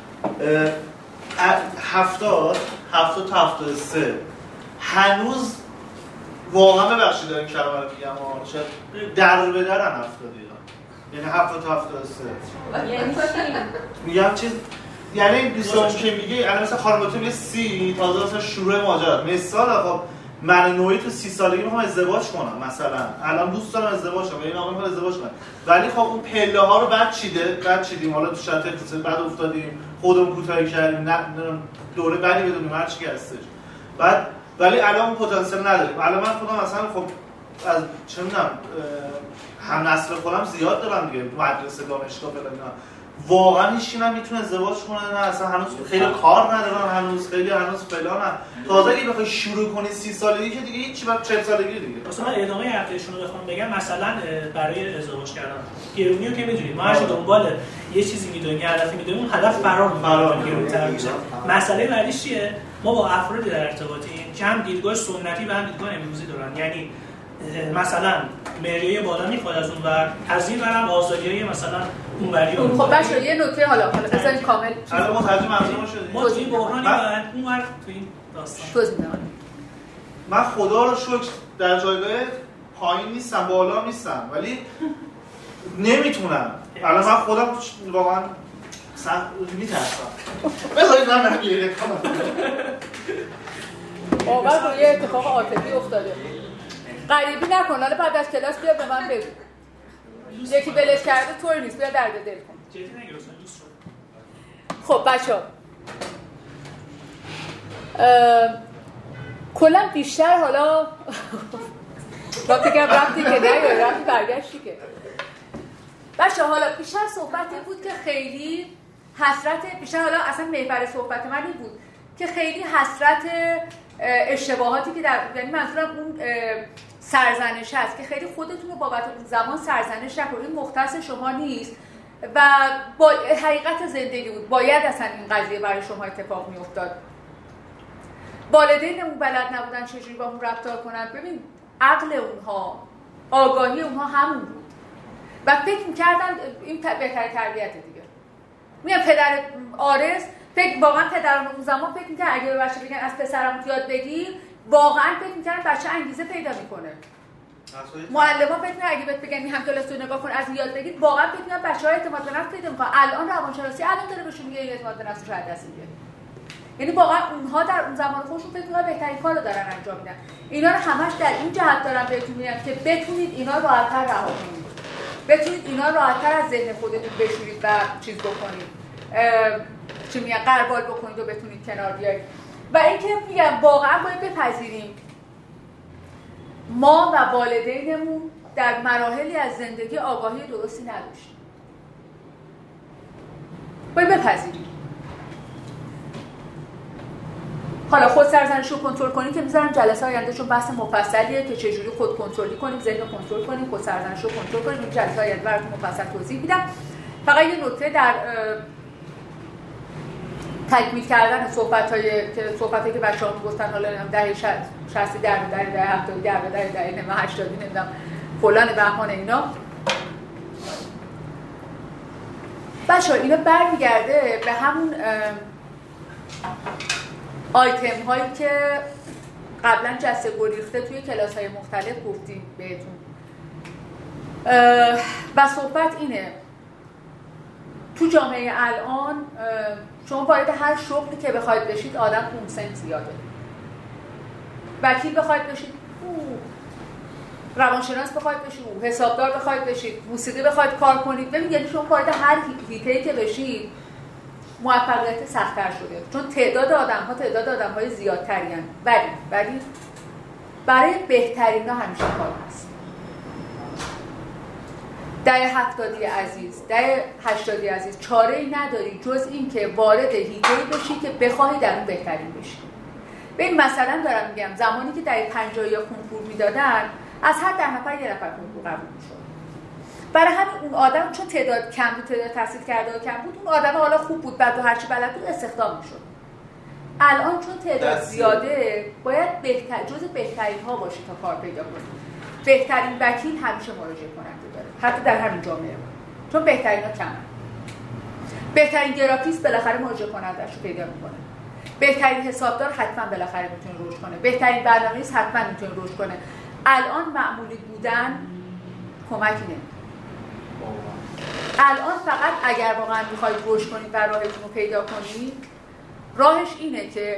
هفتاد هفتاد تا هفتاد و سه هنوز واقعا ببخشید داریم کلمه رو میگم ها، شاید در به درن هفتادی ها، یعنی هفتاد تا هفتاد و سه یعنی میگم چیز، یعنی این بیستم که میگه الان مثلا خانم تو میگه سی تازه مثلا شروع ماجرا مثال. خب من نوعی تو سی سالگی میخوام ازدواج کنم مثلا، الان دوست دارم ازدواج کنم، این آقا میخواد ازدواج کنه، ولی خب اون پله ها رو بعد چیده بعد چیدیم حالا تو شرط اقتصادی بعد افتادیم، خودمون کوتاهی کردیم، نه دوره بعدی بدونیم هر چی که هستش بعد، ولی الان اون پتانسیل نداریم. الان من خودم مثلا خب از چه میدونم هم نسل خودم زیاد دارم دیگه، مدرسه دانشگاه فلان اینا، واقعا هیچ کی نمیتونه ازدواج کنه، نه اصلا هنوز خیلی کار ندارن، هنوز خیلی هنوز فلانن. تازه اگه بخوای شروع کنی سی سالگی که دیگه هیچ بعد چهل سالگی دیگه. مثلا من ادامه حرفشون رو بخوام بگم، مثلا برای ازدواج کردن گرونی رو که میدونید ما هر دنبال یه چیزی میدونیم یه هدفی میدونیم اون هدف فرار میکنه گرونتر میشه. مسئله بعدیش چیه؟ ما با افرادی در ارتباطیم که هم دیدگاه سنتی و هم دیدگاه امروزی دارن، یعنی مثلا مهریه بالا میخواد از اون ور، از این ورم آزادیای مثلا اونوری. خب باشه یه نکته حالا حالا بزنید کامل الان ما ترجمه منظورم شده ما توی بحرانی بعد اون ور تو این داستان توضیح میدم. من خدا رو شکر در جایگاه پایین نیستم بالا نیستم، ولی نمیتونم. الان من خودم واقعا میترسم. بذارید من نمیگیره کنم. واقعا روی اتفاق عاطفی افتاده. غریبی نکن، حالا بعد از کلاس بیا به من بگو. یکی ولش کرده طوری نیست، بیا درد دل کن. جدی نگرفتم دوست رو. خب بچه‌ها کلا بیشتر حالا با فکرم رفتی که نه یا رفتی برگشتی که بچه‌ها حالا بیشتر صحبتی بود که خیلی حسرت، بیشتر حالا اصلا محور صحبت من این بود که خیلی حسرت اشتباهاتی که در، یعنی منظورم اون سرزنش هست که خیلی خودتون رو بابت اون زمان سرزنش نکنید، این مختص شما نیست و با حقیقت زندگی بود. باید اصلا این قضیه برای شما اتفاق می افتاد. والدینمون بلد نبودن چجوری با اون رفتار کنن. ببین عقل اونها، آگاهی اونها همون بود و فکر می‌کردن این بهتر تربیت دیگه. میگم پدر آرز فکر واقعا پدران اون زمان فکر می‌کردن اگه به بچه بگن از پسرم یاد بگیر، واقعا فکر می‌کردن بچه انگیزه پیدا می‌کنه. معلم‌ها فکر می‌کردن اگه بهت بگن این هم کلاس رو نگاه کن از یاد بگیر، واقعا فکر می‌کردن بچه‌ها اعتماد به نفس پیدا می‌کنن. الان روانشناسی الان داره بهشون میگه اعتماد به نفسش از دست میده. یعنی واقعا اونها در اون زمان خودشون فکر می‌کردن بهترین کارو دارن انجام میدن. اینا رو همش در این جهت دارم بهتون میگم که بتونید اینا راحت‌تر رها کنید. بتونید اینا راحت‌تر از ذهن خودتون بشورید و چیز بکنید. چی میگن غربال بکنید و بتونید کنار بیایید. و اینکه میگم واقعا باید بپذیریم ما و والدینمون در مراحلی از زندگی آگاهی درستی نداشتیم. باید بپذیریم. حالا خود سرزنش رو کنترل کنیم که میذارم جلسه آینده چون بحث مفصلیه که چجوری خود کنترلی کنیم، ذهن رو کنترل کنیم، خود سرزنش رو کنترل کنیم. این جلسه آینده براتون مفصل توضیح میدم. فقط یه نکته در تکمیل کردن صحبت‌های که صحبتی که بچه‌ها میگفتن حالا نمیدونم دهه شصت در در دهه هفتاد در در دهه نمیدونم هشتاد نمیدونم فلان بهمان اینا. بچه‌ها اینا برمیگرده به همون آیتم هایی که قبلا جسته گریخته توی کلاس های مختلف گفتیم بهتون. و صحبت اینه تو جامعه الان شما وارد هر شغلی که بخواید بشید آدم اون سن زیاده. وکیل بخواید بشید او، روانشناس بخواید بشید او، حسابدار بخواید بشید، موسیقی بخواید کار کنید. ببین یعنی شما وارد هر حیطه‌ای که بشید موفقیت سخت‌تر شده چون تعداد آدم‌ها تعداد آدم‌های زیادتری هستند. ولی ولی برای بهترینا همیشه کار هست. دهه هفتادی عزیز، دهه هشتادی عزیز، چاره‌ای نداری جز این که وارد حیطه‌ای بشی که بخواهی در اون بهترین بشی. ببین مثلا دارم میگم زمانی که دهه پنجاه یا کنکور میدادن از هر ده نفر یه نفر کنکور قبول میشد. برای همین اون آدم چون تعداد کم بود، تعداد تحصیل کرده و کم بود، اون آدم حالا خوب بود بعد و هرچی بلد بود استخدام میشد. الان چون تعداد زیاده باید بهتر جز بهترین ها باشی تا کار پیدا کنی. بهترین وکیل همیشه مراجعه کننده داره حتی در همین جامعه چون بهترین ها کمن. بهترین گرافیست بالاخره مراجعه کننده‌اش رو پیدا میکنه. بهترین حسابدار حتما بالاخره میتونه رشد کنه. بهترین برنامه‌نویس حتما میتونه رشد کنه. الان معمولی بودن کمکی نمیکنه. الان فقط اگر واقعا میخواید رشد کنید و راهتون رو پیدا کنید، راهش اینه که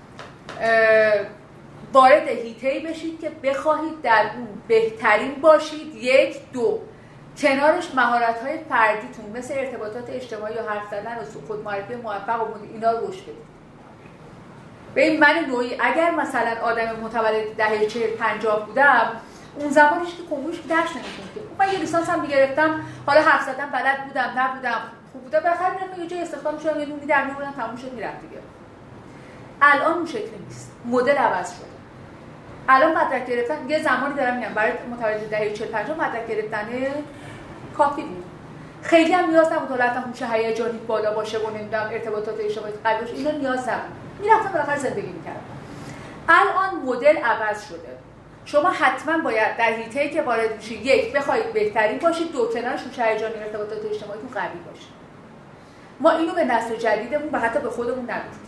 وارد حیطه‌ای بشید که بخواهید در اون بهترین باشید. یک دو کنارش مهارت‌های فردیتون مثل ارتباطات اجتماعی و حرف زدن و خودمعرفی موفق و اینا رو رشد بدید. ببین من نوعی اگر مثلا آدم متولد دهه چهل پنجاه بودم اون زمانش که کنکورش درس نمی‌خوندم. من یه لیسانس هم می‌گرفتم، حالا حرف زدن بلد بودم، نبودم، خوب بودم، بالاخره میرفتم یه جای استخدام شدم، یه نونی در می‌آوردم، تموم شد میرفت دیگه. الان اون شکلی نیست. مدل عوض شده. الان مدرک گرفتن یه زمانی دارم میگم برای متولد دهه چهل پنجاه مدرک گرفتن کافی بود. خیلی هم نیاز نبود حالت هوش هیجانی بالا باشه و نمیدونم ارتباطات اجتماعی قوی باشه. اینا نیاز نبود. میرفتم بالاخره زندگی می‌کردم. الان مدل عوض شده. شما حتما باید در حیطه‌ای که وارد میشید یک بخواید بهترین باشید، دو کنارش هوش هیجانی ارتباطات اجتماعیتون قوی باشه. ما اینو به نسل جدیدمون و حتی به خودمون نگفتیم.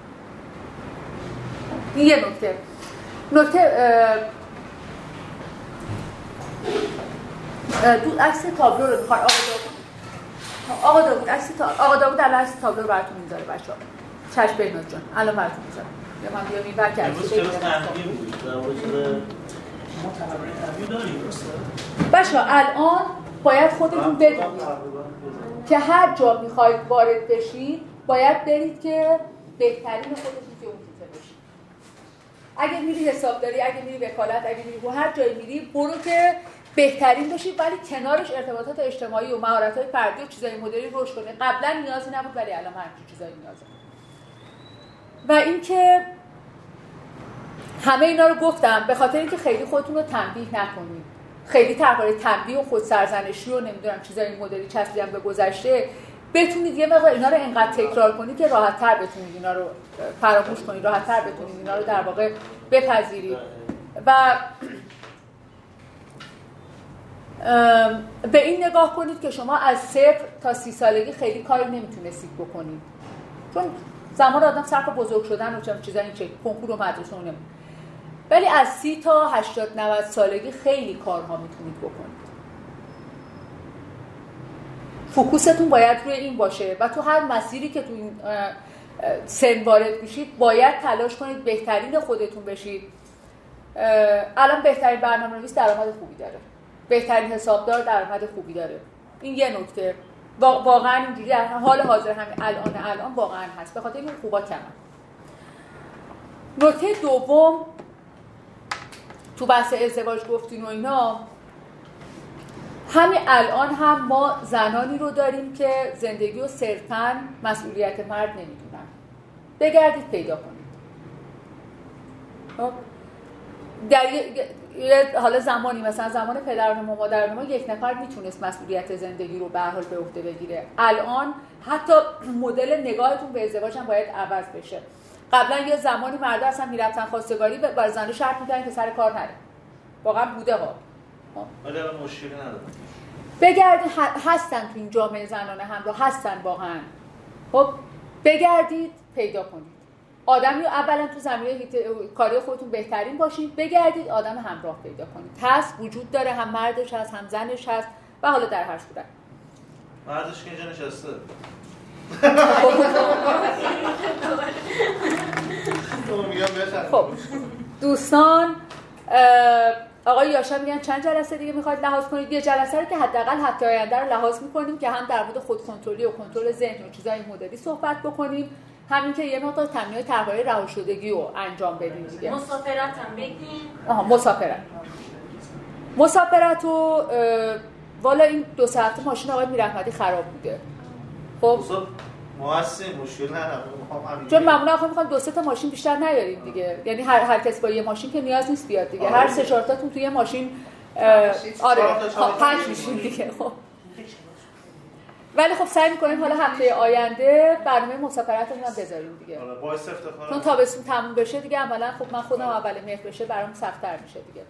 این یه نکته. نکته دو عکس تابلو رو می‌خواد آقا داوود آقا داوود عکس تا آقا داوود در عکس تابلو رو براتون میذاره بچه‌ها. چشم بینات جان الان براتون میذارم. یا من بیام این ور که عکس بچه‌ها الان باید خودتون بدونید که هر جا میخواید وارد بشید باید برید که بهترین خودتون که اون حیطه بشید. اگه میری حسابداری، اگه میری وکالت، اگه میری هر جایی میری برو که بهترین بشید، ولی کنارش ارتباطات اجتماعی و مهارت‌های فردی و چیزای مدلی رشد کنید. قبلا نیازی نبود ولی الان همین چیزای نیازه. و اینکه همه اینا رو گفتم به خاطر اینکه خیلی خودتون رو تنبیه نکنید. خیلی درباره تنبیه و خودسرزنشی و نمیدونم چیزای مدلی چسبیدن به گذشته بتونید یه مقدار اینا رو انقدر تکرار کنید که راحت‌تر بتونید اینا رو فراموش کنید، راحت‌تر بتونید اینا رو در واقع بپذیرید. و به این نگاه کنید که شما از صفر تا سی سالگی خیلی کاری نمیتونستید بکنید، چون زمان آدم صرف بزرگ شدن و چه چیزایی چه کنکور و مدرسه اونم، ولی از سی تا هشتاد نود سالگی خیلی کارها میتونید بکنید. فوکوستون باید روی این باشه و تو هر مسیری که تو این سن وارد میشید باید تلاش کنید بهترین خودتون بشید. الان بهترین برنامه‌نویس درآمد خوبی داره، بهترین حسابدار درآمد خوبی داره. این یه نکته. واقعا اینجوری حال حاضر همین الان الان واقعا هست، به خاطر اینکه خوبا کمن. نکته دوم تو بحث ازدواج گفتین و اینا، همین الان هم ما زنانی رو داریم که زندگی رو صرفاً مسئولیت مرد نمیدونن. بگردید پیدا کنید. در یه حالا زمانی مثلا زمان پدران ما مادران ما یک نفر میتونست مسئولیت زندگی رو به هر حال به عهده بگیره. الان حتی مدل نگاهتون به ازدواج هم باید عوض بشه. قبلا یه زمانی مردا اصلا میرفتن خواستگاری بر زنش شرط می‌کردن که سر کار نره. واقعا بوده ها. ولی الان مشکلی نداره. بگردید هستن تو این جامعه زنانه همراه هستن واقعا. خب بگردید پیدا کنید. آدمی رو اولا تو زمینه کاری خودتون بهترین باشید، بگردید آدم همراه پیدا کنید. هست، وجود داره، هم مردش هست هم زنش هست و حالا در هر صورت مردش که اینجا نشسته. خب دوستان، آقای یاشا میگن چند جلسه دیگه میخواید لحاظ کنید؟ یه جلسه رو که حداقل هفته آینده رو لحاظ میکنیم که هم در مورد خود کنترلی و کنترل ذهن و چیزای مدلی صحبت بکنیم، همین که یه مقدار تمرینات طرح‌های رهاشدگی رو انجام بدیم دیگه. مسافرت هم بگیم. آها مسافرت. مسافرت رو والا این دو سه هفته ماشین آقای میرحمتی خراب بوده. خب ما هستیم، مشکل نداره. چون معمولا آخه میخوام دو سه تا ماشین بیشتر نیاریم دیگه. یعنی هر هر کس با یه ماشین که نیاز نیست بیاد دیگه. هر سه چهار تاتون توی ماشین آره پنج میشین دیگه. خب ولی خب سعی می‌کنیم حالا هفته آینده برنامه مسافرتمون هم بذاریم دیگه. آره باعث افتخار. چون تابستون تموم بشه دیگه عملاً خب من خودم اول مهر بشه برام سخت‌تر میشه دیگه.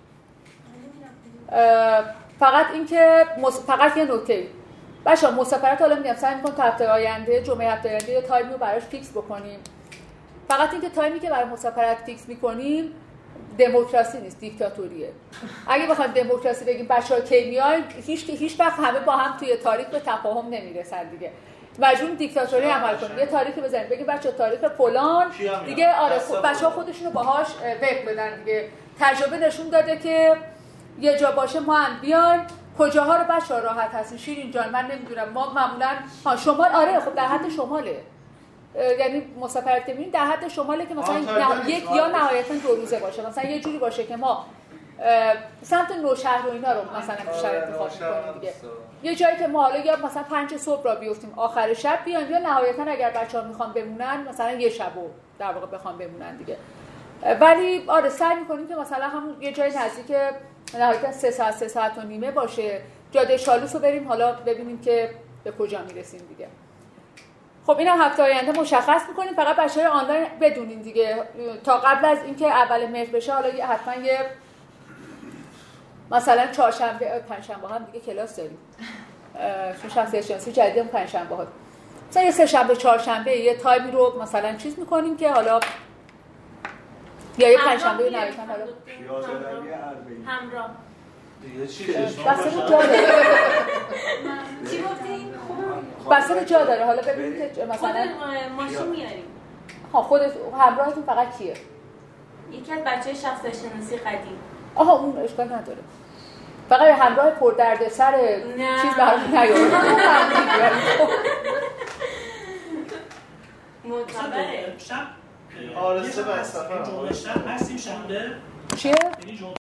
فقط اینکه مس... فقط یه نکته بچه‌ها، مسافرت حالا میگم سعی می‌کنم تا هفته آینده جمعه هفته آینده یه تایمی رو براش فیکس بکنیم. فقط اینکه تایمی که برای مسافرت فیکس می‌کنیم دموکراسی نیست، دیکتاتوریه. اگه بخوایم دموکراسی بگیم بچه‌ها کی میاین، هیچ هیچ وقت همه با هم توی تاریخ به تفاهم نمیرسن دیگه. مجبور دیکتاتوری عمل کنیم. یه تاریخی بزنیم بگیم بچه‌ها تاریخ فلان دیگه آره خب بچه‌ها خودشونو باهاش وقت بدن دیگه. تجربه نشون داده که یه جا باشه ما هم بیان، کجاها رو بچه‌ها راحت هستین. شیرین جان من نمیدونم، ما معمولا ها شمال آره خب در حد شماله. یعنی مسافرت که می‌بینید در حد شماله که مثلا نه، یک یا نهایتاً دو روزه باشه. مثلا یه جوری باشه که ما سمت نوشهر و اینا رو مثلا بیشتر انتخاب کنیم دیگه. یه جایی که ما حالا یا مثلا پنج صبح را بیفتیم آخر شب بیان، یا نهایتاً اگر بچه‌ها میخوان بمونن مثلا یه شبو در واقع بخوام بمونن دیگه. ولی آره سعی می‌کنیم که مثلا همون یه جای نزدیک نهایتاً سه ساعت سه ساعت و نیمه باشه. جاده شالوس رو بریم حالا ببینیم که به کجا میرسیم دیگه. خب اینا هفته آینده مشخص می‌کنیم. فقط بچه‌های آنلاین بدونین دیگه تا قبل از اینکه اول مهر بشه حالا حتما یه مثلا چهارشنبه پنجشنبه هم دیگه کلاس داریم. چون شخصیت شناسی جدیدم پنجشنبه ها. مثلا یه سه شنبه چهارشنبه یه تایمی رو مثلا چیز می‌کنیم که حالا یا یه پنجشنبه نه یکم حالا همراه دیگه چی بسته جا داره. چی گفتین؟ بسته جا داره. حالا ببینید که مثلا خود ماشین میاریم. ها خودت همراهتون فقط کیه؟ یکی از بچه‌های شخصیت شناسی قدیم. آها اون اشکال نداره. فقط همراه پردردسر چیز برام نیاره. معتبره. شب آرسته و استفاده جمعه شب هستیم شنبه چیه؟